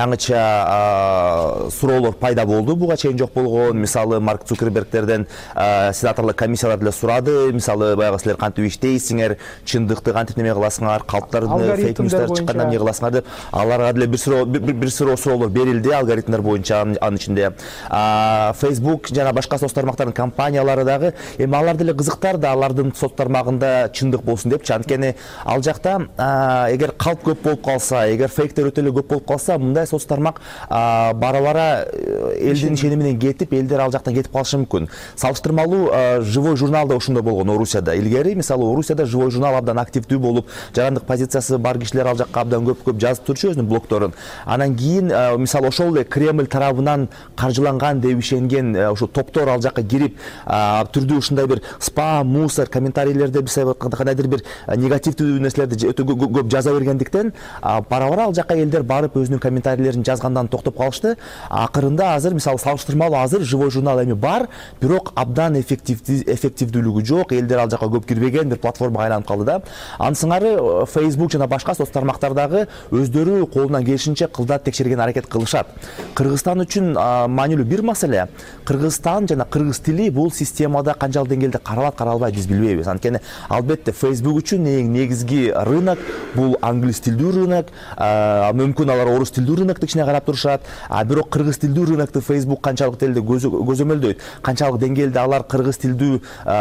H: жаңыча суроолор пайда болду. Буга чейин жок болгон. Мисалы Марк Цукербергтерден сенаторлук комиссиялар деле сурады. Мисалы баягы силер кантип иштейсиңер, чындыкты кантип неме кыласыңар, калптарды фейк ньюстар чыкканда эмне кыласыңар деп аларга деле бир суроолор берилди алгоритмдер боюнча. Анын ичинде Facebook жана башка соц тармактардын компаниялары дагы эми алар деле кызыктар да алардын соц тармагында чындык болсун депчи. Анткени ал жакта эгер калп көп болуп калса, эгер фейктер өтө эле көп болуп калса, мындай соц тармак бара-бара элдин ишениминен кетип, элдер ал жактан кетип калышы мүмкүн. Салыштырмалуу Живой журнал да ошондой болгон Орусияда. Илгери мисалы Орусияда Живой журнал абдан активдүү болуп, жарандык позициясы бар кишилер ал жакка абдан көп жазып турчу өзүнүн блогторун. Анан кийин мисалы ошол эле Кремль тарабынан каржыланган деп ишенген ошо топтор ал жакка кирип, түрдүү ушундай бир спам, мусор, комментарийлерди кандайдыр бир негативдүү нерселерди өтө көп жаза бергендиктен, бара-бара ал жакка элдер барып өзүнүн комментарийлерин жазгандан токтоп калышты. Акырында азыр мисалы салыштырмалуу азыр Живой журнал эми бар, бирок абдан эффективдүүлүгү жок, элдер ал жакка көп кирбеген бир платформага айланып калды да. Анын сыңары Facebook жана башка соц тармактардагы өздөрү колунан келишинче кылдат текшерген аракет кылышат. Кыргызстан үчүн маанилүү бир маселе. Кыргызстан жана кыргыз тили бул системада канчалык деңгээлде каралат, каралбай биз билбейбиз. Анткени албетте Facebook үчүн эң негизги рынок бул англис тилдүү рынок. Мүмкүн алар орус тилдүү рынокто кичине карап турушат. Бирок кыргыз тилдүү рынокто Facebook канчалык деңгээлде көзөмөлдөйт. Канчалык деңгээлде алар кыргыз тилдүү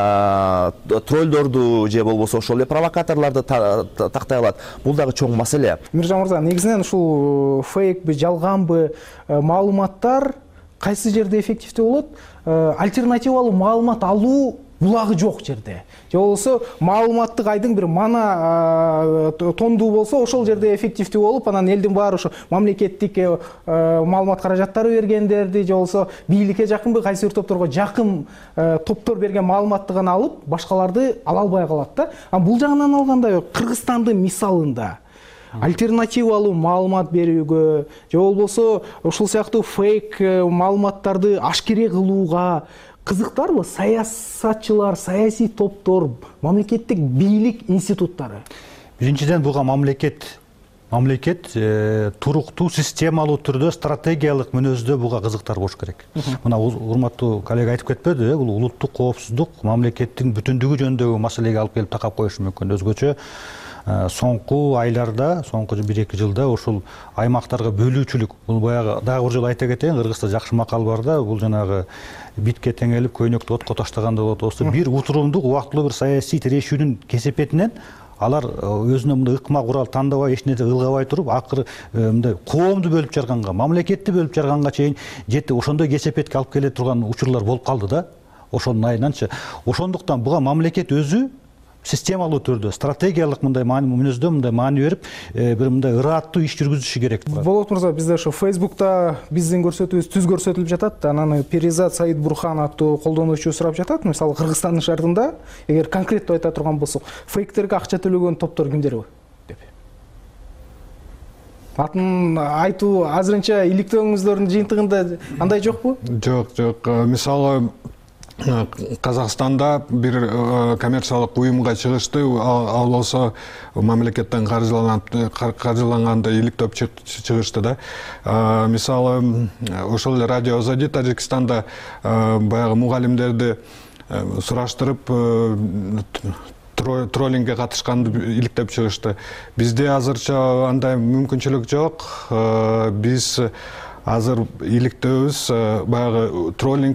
H: троллдорду же болбосо ошол эле провокаторлорду тактай алат. Бул дагы чоң маселе.
B: Миржан мырза, негизинен ушул фейкби, жалганбы маалыматтар кайсы жерде эффективдүү болот? Альтернативалуу маалымат алуу булагы жок жерде. Же болбосо маалыматтык айдың бир мана тондуу болсо, ошол жерде эффективдүү болуп, анан элдин баары ошо мамлекеттик маалымат каражаттары бергендерди, же болбосо бийликке жакынбы, кайсы бир топторго жакын топтор берген маалыматты гана алып, башкаларды ала албай калат да. Бул жагынан алганда Кыргызстандын мисалында альтернативалуу маалымат берүүгө же болбосо ушул сыяктуу фейк маалыматтарды ашкере кылууга кызыктарбы саясатчылар, саясий топтор, мамлекеттик бийлик институттары?
F: Биринчиден буга мамлекет туруктуу системалуу түрдө стратегиялык мүнөздө буга кызыктар болуш керек. Мына урматтуу коллега айтып кетпеди, бул улуттук коопсуздук, мамлекеттин бүтүндүгү жөнүндөгү маселеге алып келип такап коюшу мүмкүн. Өзгөчө соңку айларда, соңку 1-2 жылда ушул аймактарга бөлүүчүлүк, бул баягы дагы бир жолу айта кетейин, Кыргызда жакшы макал бар да, бул жанагы битке теңелип көйнөктү отко таштаганда болот. Осы бир утурумдук убактылуу бир саясий тирешүүнүн кесепетинен алар өзүнө мындай ыкма курал тандабай, эч нерсе ылгабай туруп, акыры мындай коомду бөлүп жарганга, мамлекетти бөлүп жарганга чейин жетти. Ошондой кесепетке алып келе турган учурлар болуп калды да. Ошонун айынан ошондуктан буга мамлекет өзү системалуу түрдө, стратегиялык мындай мүнөздө мындай маани берип, бир мындай ырааттуу иш жүргүзүшү керек.
B: Болот мырза, бизде ошо Facebook'та биздин көрсөтүүбүз түз көрсөтүлүп жатат. Анан Перизат Саид Бурхан аттуу колдонуучу сурап жатат. Мисалы Кыргызстандын шартында, эгер конкреттүү айта турган болсок, фейктерге акча төлөгөн топтор кимдер деп. Атын айтуу азырынча иликтөөңүздөрдүн жыйынтыгында андай жокпу?
D: Жок. Мисалы Казакстанда бир коммерциялык уюмга чыгышты, ал болсо мамлекеттен каржыланганда иликтөп чыгышты да. Мисалы ошол эле Радио Азади Тажикстанда баягы мугалимдерди сураштырып троллингге катышканды иликтеп чыгышты. Бизде азырча андай мүмкүнчүлүк жок. Биз азыр иликтөөбүз баягы троллинг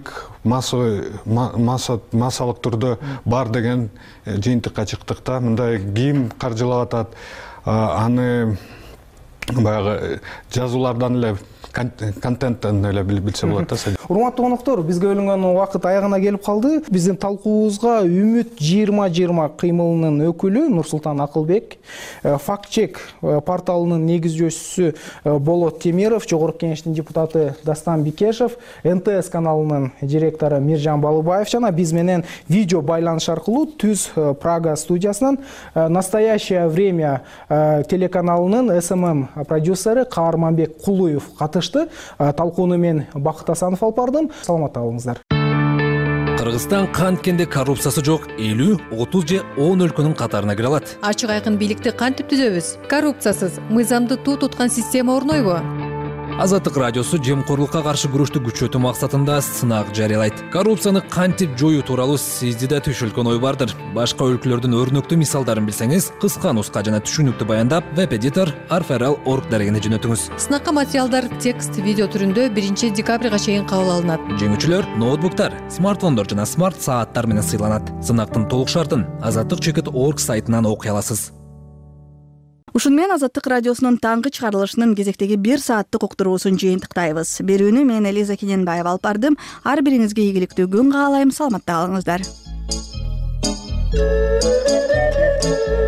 D: массалык түрдө бар деген жыйынтыкка чыктык да. Мындай ким каржылап атат, аны баягы жазуулардан эле контенттен эле билсе болот да.
B: Урматтуу коноктор, бизге бөлүнгөн убакыт аягына келип калды. Биздин талкуубузга Үмүт 2020 кыймылынын өкүлү Нурсултан Акылбек, Фактчек порталынын негиздөөчүсү Болот Темиров, Жогорку Кеңештин депутаты Дастан Бекешев, НТС каналынын директору Миржан Балубаев жана биз менен видео байланыш аркылуу Түз Прага студиясынан Настоящее время телеканалынын СММ продюсери Каарманбек Кулуев катышты. Талкууну мен Бакыт Асанов алып бардым. Саламатта болуңуздар.
J: Кыргызстан канткенде коррупциясы жок 50, 30 же 10 өлкөнүн катарына кире алат.
K: Ачык айкын бийликти кантип түзөбүз? Коррупциясыз, мыйзамды туу туткан система орнойбу?
J: Азаттык радиосу жемкорлукка каршы күрөштү күчөтүү максатында сынак жарыялайт. Коррупцияны кантип жоюу тууралуу сизди да түшүлгөн ой бардыр. Башка өлкөлөрдүн өрнөктүү мисалдарын билсеңиз, кыска нуска жана түшүнүктүү баяндап, веб-эдитор arferal.org дарегине жөнөтүңүз.
K: Сынакка материалдар текст, видео түрүндө 1 декабрга чейин кабыл алынат.
J: Жеңүүчүлөр ноутбуктар, смартфондор жана смарт сааттар менен сыйланат. Сынактын толук шартын azattik.org сайтынан окуй аласыз.
A: Ушун менен Азаттык радиосунун таңкы чыгарылышынын кезектеги 1 сааттык уктуруусун жыйынтыктайбыз. Берүүнү мен Элиза Кененбаева алып бардым. Ар бириңизге ийгиликтүү күн каалайм. Саламатта калыңыздар.